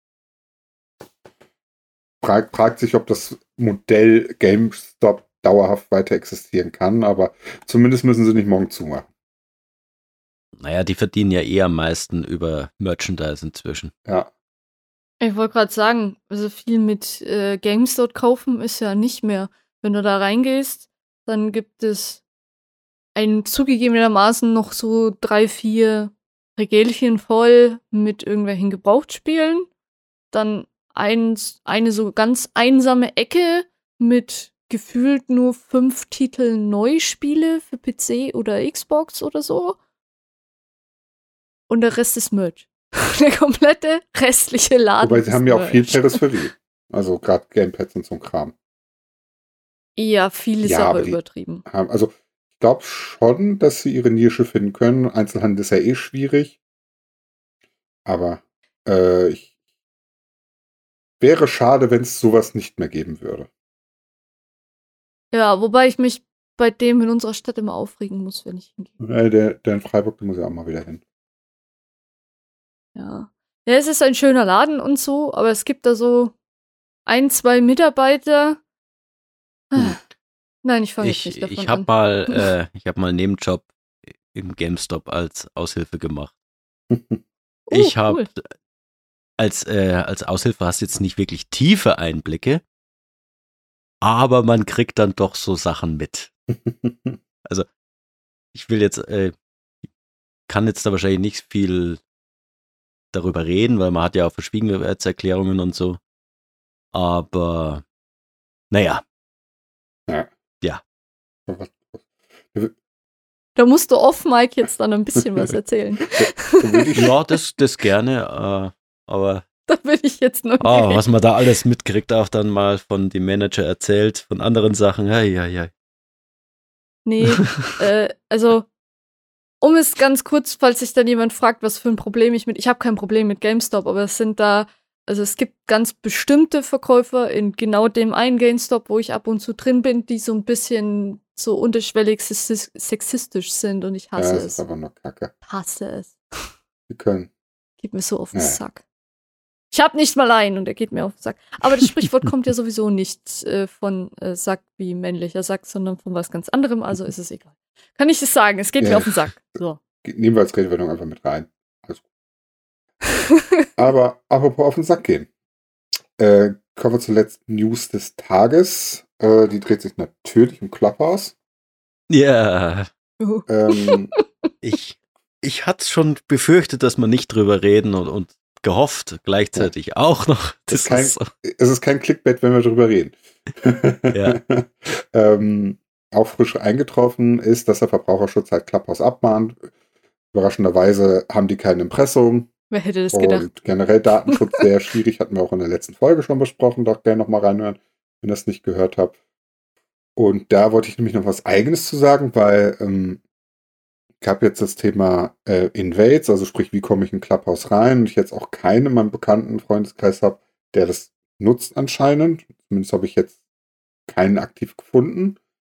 Fragt, fragt sich, ob das Modell GameStop dauerhaft weiter existieren kann, aber zumindest müssen sie nicht morgen zumachen. Naja, die verdienen ja eher am meisten über Merchandise inzwischen. Ja. Ich wollte gerade sagen, also viel mit äh, Games dort kaufen ist ja nicht mehr. Wenn du da reingehst, dann gibt es ein zugegebenermaßen noch so drei, vier Regelchen voll mit irgendwelchen Gebrauchtspielen. Dann eins, eine so ganz einsame Ecke mit gefühlt nur fünf Titeln Neuspiele für P C oder Xbox oder so. Und der Rest ist Merch. Der komplette restliche Laden. Wobei sie ist haben ja auch Merch. viel Peripherie. Also gerade Gamepads und so ein Kram. Ja, viel ist Ja, aber aber die- übertrieben. Haben- Also ich glaube schon, dass sie ihre Nische finden können. Einzelhandel ist ja eh schwierig. Aber äh, ich wäre schade, wenn es sowas nicht mehr geben würde. Ja, wobei ich mich bei dem in unserer Stadt immer aufregen muss, wenn ich hingehe. Äh, der, der in Freiburg, der muss ja auch mal wieder hin. Ja. Ja, es ist ein schöner Laden und so, aber es gibt da so ein, zwei Mitarbeiter. Hm. Nein, ich fange jetzt Ich, nicht davon ich an. habe mal, äh, ich hab mal einen Nebenjob im GameStop als Aushilfe gemacht. Oh, ich habe cool. als, äh, als Aushilfe hast du jetzt nicht wirklich tiefe Einblicke, aber man kriegt dann doch so Sachen mit. Ich will jetzt, äh, kann jetzt da wahrscheinlich nicht viel darüber reden, weil man hat ja auch Verschwiegenheitserklärungen und so. Aber naja, Da musst du off-Mic jetzt dann ein bisschen was erzählen. ja, das, das gerne, äh, aber Da bin ich jetzt nur ah, was man da alles mitkriegt, auch dann mal von dem Manager erzählt, von anderen Sachen, ja, ja, ja. Nee, äh, also, um es ganz kurz, falls sich dann jemand fragt, was für ein Problem ich mit, ich habe kein Problem mit GameStop, aber es sind da, also es gibt ganz bestimmte Verkäufer in genau dem einen GameStop, wo ich ab und zu drin bin, die so ein bisschen so unterschwellig sexis- sexistisch sind und ich Ja, hasse das es. ist aber nur Kacke. Hasse es. Wir können. Geht mir so auf den Ja. Sack. Ich hab nicht mal einen und er geht mir auf den Sack. Aber das Sprichwort kommt ja sowieso nicht äh, von äh, Sack wie männlicher Sack, sondern von was ganz anderem, also ist es egal. Kann ich das sagen? Es geht Ja. mir auf den Sack. So. Nehmen wir als Redewendung einfach mit rein. Alles gut. Aber apropos auf den Sack gehen. Äh, kommen wir zur letzten News des Tages. Äh, die dreht sich natürlich um Clubhouse. Ja, Ähm, ich, ich hatte schon befürchtet, dass wir nicht drüber reden und, und gehofft gleichzeitig auch noch. Das kein- ist so. es ist kein Clickbait, wenn wir drüber reden. Ja. ähm, auch frisch eingetroffen ist, dass der Verbraucherschutz halt Clubhouse abmahnt. Überraschenderweise haben die kein Impressum. Wer hätte das gedacht? Und generell Datenschutz sehr schwierig, hatten wir auch in der letzten Folge schon besprochen. Doch gerne nochmal reinhören, wenn ihr das nicht gehört habt. Und da wollte ich nämlich noch was Eigenes zu sagen, weil ähm, ich habe jetzt das Thema äh, Invades, also sprich, wie komme ich in Clubhouse rein? Und ich jetzt auch keinen in meinem bekannten Freundeskreis habe, der das nutzt anscheinend. Zumindest habe ich jetzt keinen aktiv gefunden.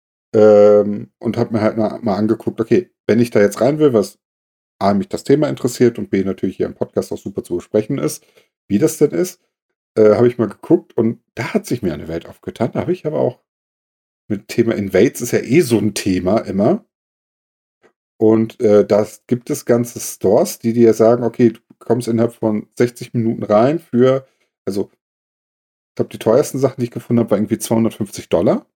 Ähm, und habe mir halt mal, mal angeguckt, okay, wenn ich da jetzt rein will, was A, mich das Thema interessiert und B, natürlich hier im Podcast auch super zu besprechen ist, wie das denn ist, äh, habe ich mal geguckt und da hat sich mir eine Welt aufgetan. Da habe ich aber auch mit Thema Invades ist ja eh so ein Thema immer. Und äh, da gibt es ganze Stores, die dir sagen, okay, du kommst innerhalb von sechzig Minuten rein für, also ich glaube, die teuersten Sachen, die ich gefunden habe, war irgendwie zweihundertfünfzig Dollar,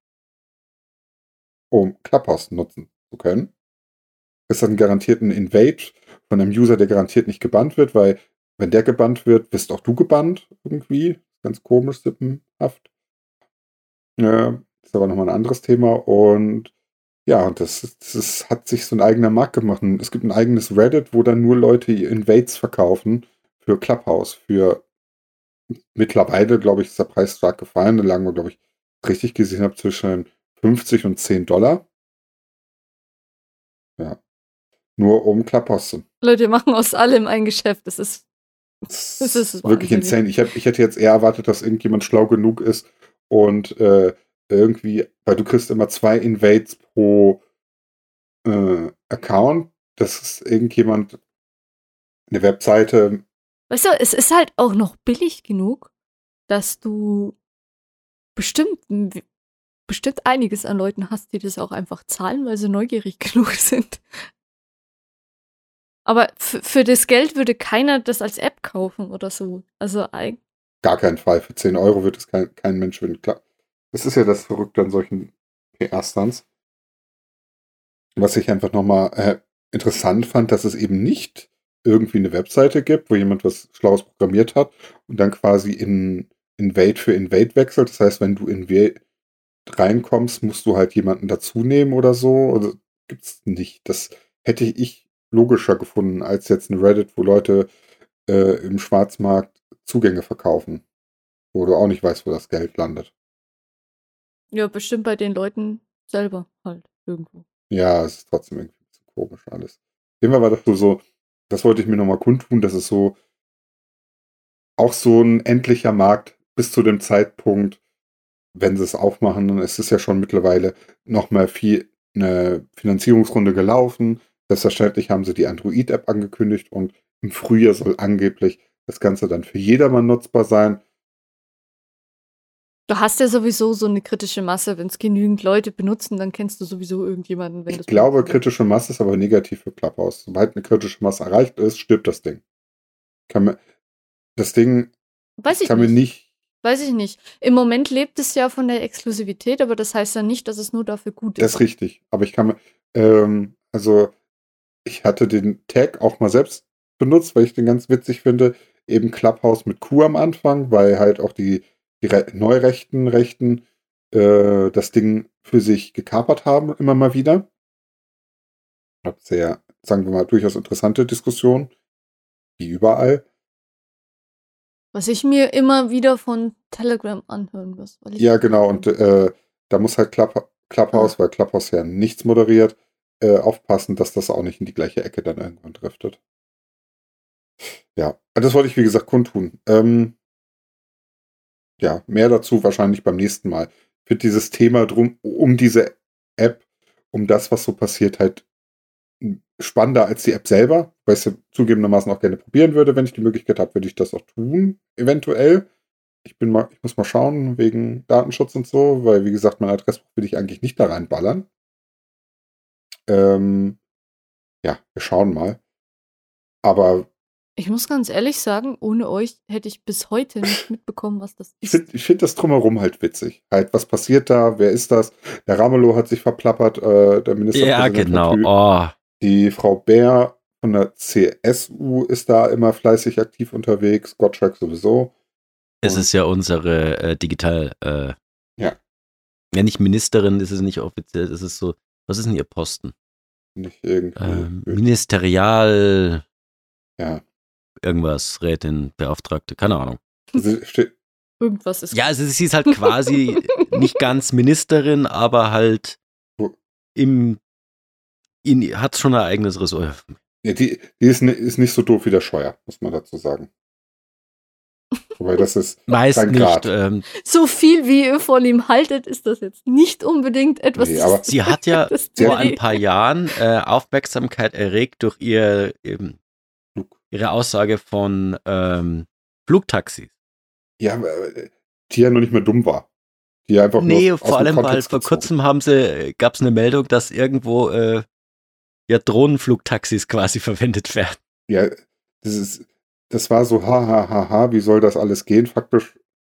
um Clubhouse nutzen zu können. Ist dann garantiert ein Invade von einem User, der garantiert nicht gebannt wird, weil wenn der gebannt wird, bist auch du gebannt irgendwie. Ganz komisch, sippenhaft. Ja, ist aber nochmal ein anderes Thema. Und ja, das, das hat sich so ein eigener Markt gemacht. Es gibt ein eigenes Reddit, wo dann nur Leute Invades verkaufen für Clubhouse. Für mittlerweile, glaube ich, ist der Preis stark gefallen. Da lagen wir, glaube ich, richtig gesehen habe, zwischen fünfzig und zehn Dollar. Ja. Nur um Clubhouse zu. Leute machen aus allem ein Geschäft. Das ist, Das Das ist ist wirklich wahnsinnig. insane. Ich, hab, ich hätte jetzt eher erwartet, dass irgendjemand schlau genug ist und äh, irgendwie, weil du kriegst immer zwei Invades pro äh, Account, dass es irgendjemand eine Webseite. Weißt du, es ist halt auch noch billig genug, dass du bestimmt, bestimmt einiges an Leuten hast, die das auch einfach zahlen, weil sie neugierig genug sind. Aber f- für das Geld würde keiner das als App kaufen oder so. Also eigentlich. Gar keinen Fall. Für zehn Euro wird es kein, kein Mensch finden. Klar. Das ist ja das Verrückte an solchen P R-Stunts. Was ich einfach nochmal äh, interessant fand, dass es eben nicht irgendwie eine Webseite gibt, wo jemand was Schlaues programmiert hat und dann quasi in Invade für Invade wechselt. Das heißt, wenn du in Invade reinkommst, musst du halt jemanden dazu nehmen oder so. Also gibt's nicht. Das hätte ich logischer gefunden als jetzt ein Reddit, wo Leute äh, im Schwarzmarkt Zugänge verkaufen, wo du auch nicht weißt, wo das Geld landet. Ja, bestimmt bei den Leuten selber halt irgendwo. Ja, es ist trotzdem irgendwie ein bisschen komisch alles. Immer war das so, so, das wollte ich mir nochmal kundtun, dass es so auch so ein endlicher Markt bis zu dem Zeitpunkt, wenn sie es aufmachen, dann ist es ja schon mittlerweile noch mal viel eine Finanzierungsrunde gelaufen. Selbstverständlich haben sie die Android-App angekündigt und im Frühjahr soll angeblich das Ganze dann für jedermann nutzbar sein. Du hast ja sowieso so eine kritische Masse. Wenn es genügend Leute benutzen, dann kennst du sowieso irgendjemanden, wenn Ich das glaube, benutzt. kritische Masse ist aber negativ für Clubhouse. Sobald eine kritische Masse erreicht ist, stirbt das Ding. Kann mir, das Ding Weiß ich kann mir nicht. nicht. Weiß ich nicht. Im Moment lebt es ja von der Exklusivität, aber das heißt ja nicht, dass es nur dafür gut Das ist. ist richtig. Aber ich kann mir, ähm, also ich hatte den Tag auch mal selbst benutzt, weil ich den ganz witzig finde. Eben Clubhouse mit Q am Anfang, weil halt auch die, die Re neurechten Rechten äh, das Ding für sich gekapert haben, immer mal wieder. Hat sehr, sagen wir mal, durchaus interessante Diskussionen, wie überall. Was ich mir immer wieder von Telegram anhören muss. Weil ich Ja, genau, und äh, da muss halt Club Clubhouse, Ah. weil Clubhouse ja nichts moderiert, äh, aufpassen, dass das auch nicht in die gleiche Ecke dann irgendwann driftet. Ja, das wollte ich, wie gesagt, kundtun. Ähm, ja, mehr dazu wahrscheinlich beim nächsten Mal. Ich finde dieses Thema drum, um diese App, um das, was so passiert, halt spannender als die App selber, weil ich es zugegebenermaßen auch gerne probieren würde. Wenn ich die Möglichkeit habe, würde ich das auch tun, eventuell. Ich bin mal, ich muss mal schauen, wegen Datenschutz und so, weil, wie gesagt, mein Adressbuch will ich eigentlich nicht da reinballern. Ähm, ja, wir schauen mal. Aber Ich muss ganz ehrlich sagen, ohne euch hätte ich bis heute nicht mitbekommen, was das ich ist. finde ich find das drumherum halt witzig. Halt, was passiert da? Wer ist das? Der Ramelow hat sich verplappert, äh, der Ministerpräsident Ja, genau. von Thü Oh, Die Frau Bär von der C S U ist da immer fleißig aktiv unterwegs. Gottschalk sowieso. es Und ist ja unsere äh, digital, äh, ja, ja nicht Ministerin, das ist nicht offiziell, das ist so, was ist denn ihr Posten? nicht irgendwie. Ähm, Ministerial, Ja. irgendwas, Rätin, Beauftragte, keine Ahnung. Also steht, Irgendwas ist. Ja, also sie ist halt quasi nicht ganz Ministerin, aber halt Wo- im, in, hat schon ein eigenes Ressort. ja, die, die ist, ni- ist nicht so doof wie der Scheuer, muss man dazu sagen. Wobei das ist Meist kein nicht. Grad. Ähm, So viel, wie ihr von ihm haltet, ist das jetzt nicht unbedingt etwas. Nee, aber sie hat ja das Sie vor hat- ein paar Jahren äh, Aufmerksamkeit erregt durch ihr, ähm, Flug. ihre Aussage von ähm, Flugtaxis. Ja, äh, die ja noch nicht mehr dumm war. Die einfach Nee, nur aus, aus vor dem allem, weil Kontext vor gezogen. kurzem haben sie, gab es eine Meldung, dass irgendwo äh, ja Drohnenflugtaxis quasi verwendet werden. Ja, das ist, das war so, ha, ha, ha, ha, wie soll das alles gehen? Faktisch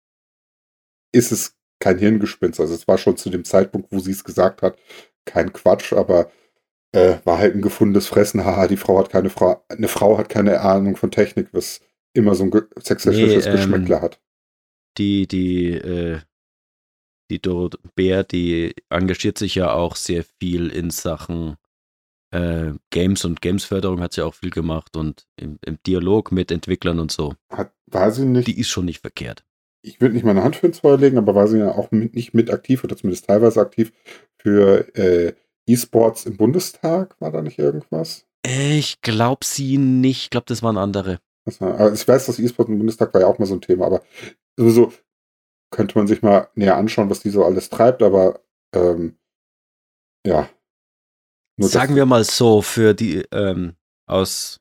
ist es kein Hirngespinst. Also es war schon zu dem Zeitpunkt, wo sie es gesagt hat, kein Quatsch, aber äh, war halt ein gefundenes Fressen. Haha, die Frau hat keine Frau, eine Frau hat keine Ahnung von Technik, was immer so ein ge sexistisches Nee, ähm, Geschmäckler hat. Die, die, äh, die Doro Bär, die engagiert sich ja auch sehr viel in Sachen äh, Games und Gamesförderung hat sie auch viel gemacht und im, im Dialog mit Entwicklern und so. Hat, war sie nicht, Die ist schon nicht verkehrt. ich würde nicht meine Hand für ins Feuer legen, aber war sie ja auch mit, nicht mit aktiv oder zumindest teilweise aktiv für äh, E-Sports im Bundestag? War da nicht irgendwas? Ich glaube sie nicht. Ich glaube, das waren andere. Das war, aber ich weiß, dass E-Sport im Bundestag war ja auch mal so ein Thema, aber sowieso könnte man sich mal näher anschauen, was die so alles treibt, aber ähm, ja. Nur Sagen wir mal so, für die, ähm, aus,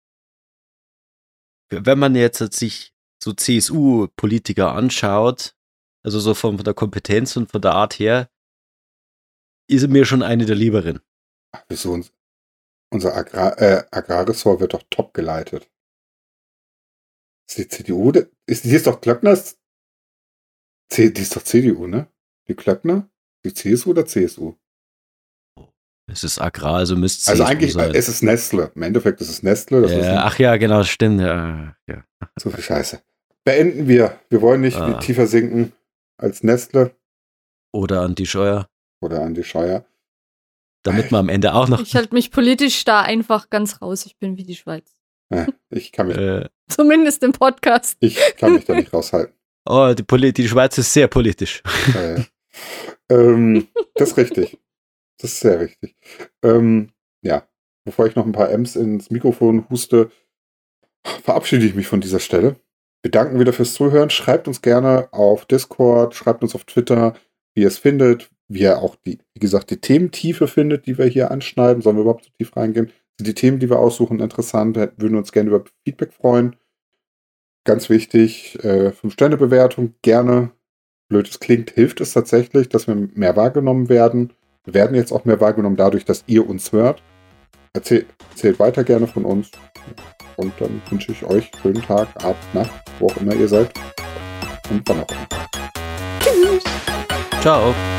wenn man jetzt sich so C S U-Politiker anschaut, also so von, von der Kompetenz und von der Art her, ist er mir schon eine der Lieberen. Ach, wieso? Uns, unser Agrar, äh, Agrarressort wird doch top geleitet. Ist die C D U, ist, die ist doch Klöckners, C, die ist doch C D U, ne? Die Klöckner? Die C S U oder C S U? Es ist Agrar, also müsste es Also eigentlich, sein. Es ist Nestle. Im Endeffekt ist es Nestle. Das ja, ist ein, ach ja, genau, stimmt. Ja, ja. So viel Scheiße. Beenden wir. Wir wollen nicht ah. tiefer sinken als Nestle. Oder an die Scheuer. Oder an die Scheuer. Damit man am Ende auch noch... Ich halte mich politisch da einfach ganz raus. Ich bin wie die Schweiz. Ich kann mich... Äh, Zumindest im Podcast. Ich kann mich da nicht raushalten. Oh, die, Poli- die Schweiz ist sehr politisch. Äh, ähm, das ist richtig. Das ist sehr richtig. Ähm, ja, bevor ich noch ein paar M's ins Mikrofon huste, verabschiede ich mich von dieser Stelle. Wir danken wieder fürs Zuhören. Schreibt uns gerne auf Discord, schreibt uns auf Twitter, wie ihr es findet, wie ihr auch die, wie gesagt, die Thementiefe findet, die wir hier anschneiden. Sollen wir überhaupt so tief reingehen? Sind die Themen, die wir aussuchen, interessant? Würden uns gerne über Feedback freuen. Ganz wichtig, äh, fünf-Sterne-Bewertung, gerne. Blöd es klingt, hilft es tatsächlich, dass wir mehr wahrgenommen werden. Wir werden jetzt auch mehr wahrgenommen dadurch, dass ihr uns hört. Erzähl, erzählt weiter gerne von uns. Und dann wünsche ich euch einen schönen Tag, Abend, Nacht, wo auch immer ihr seid. Und wann auch immer. Tschüss. Ciao.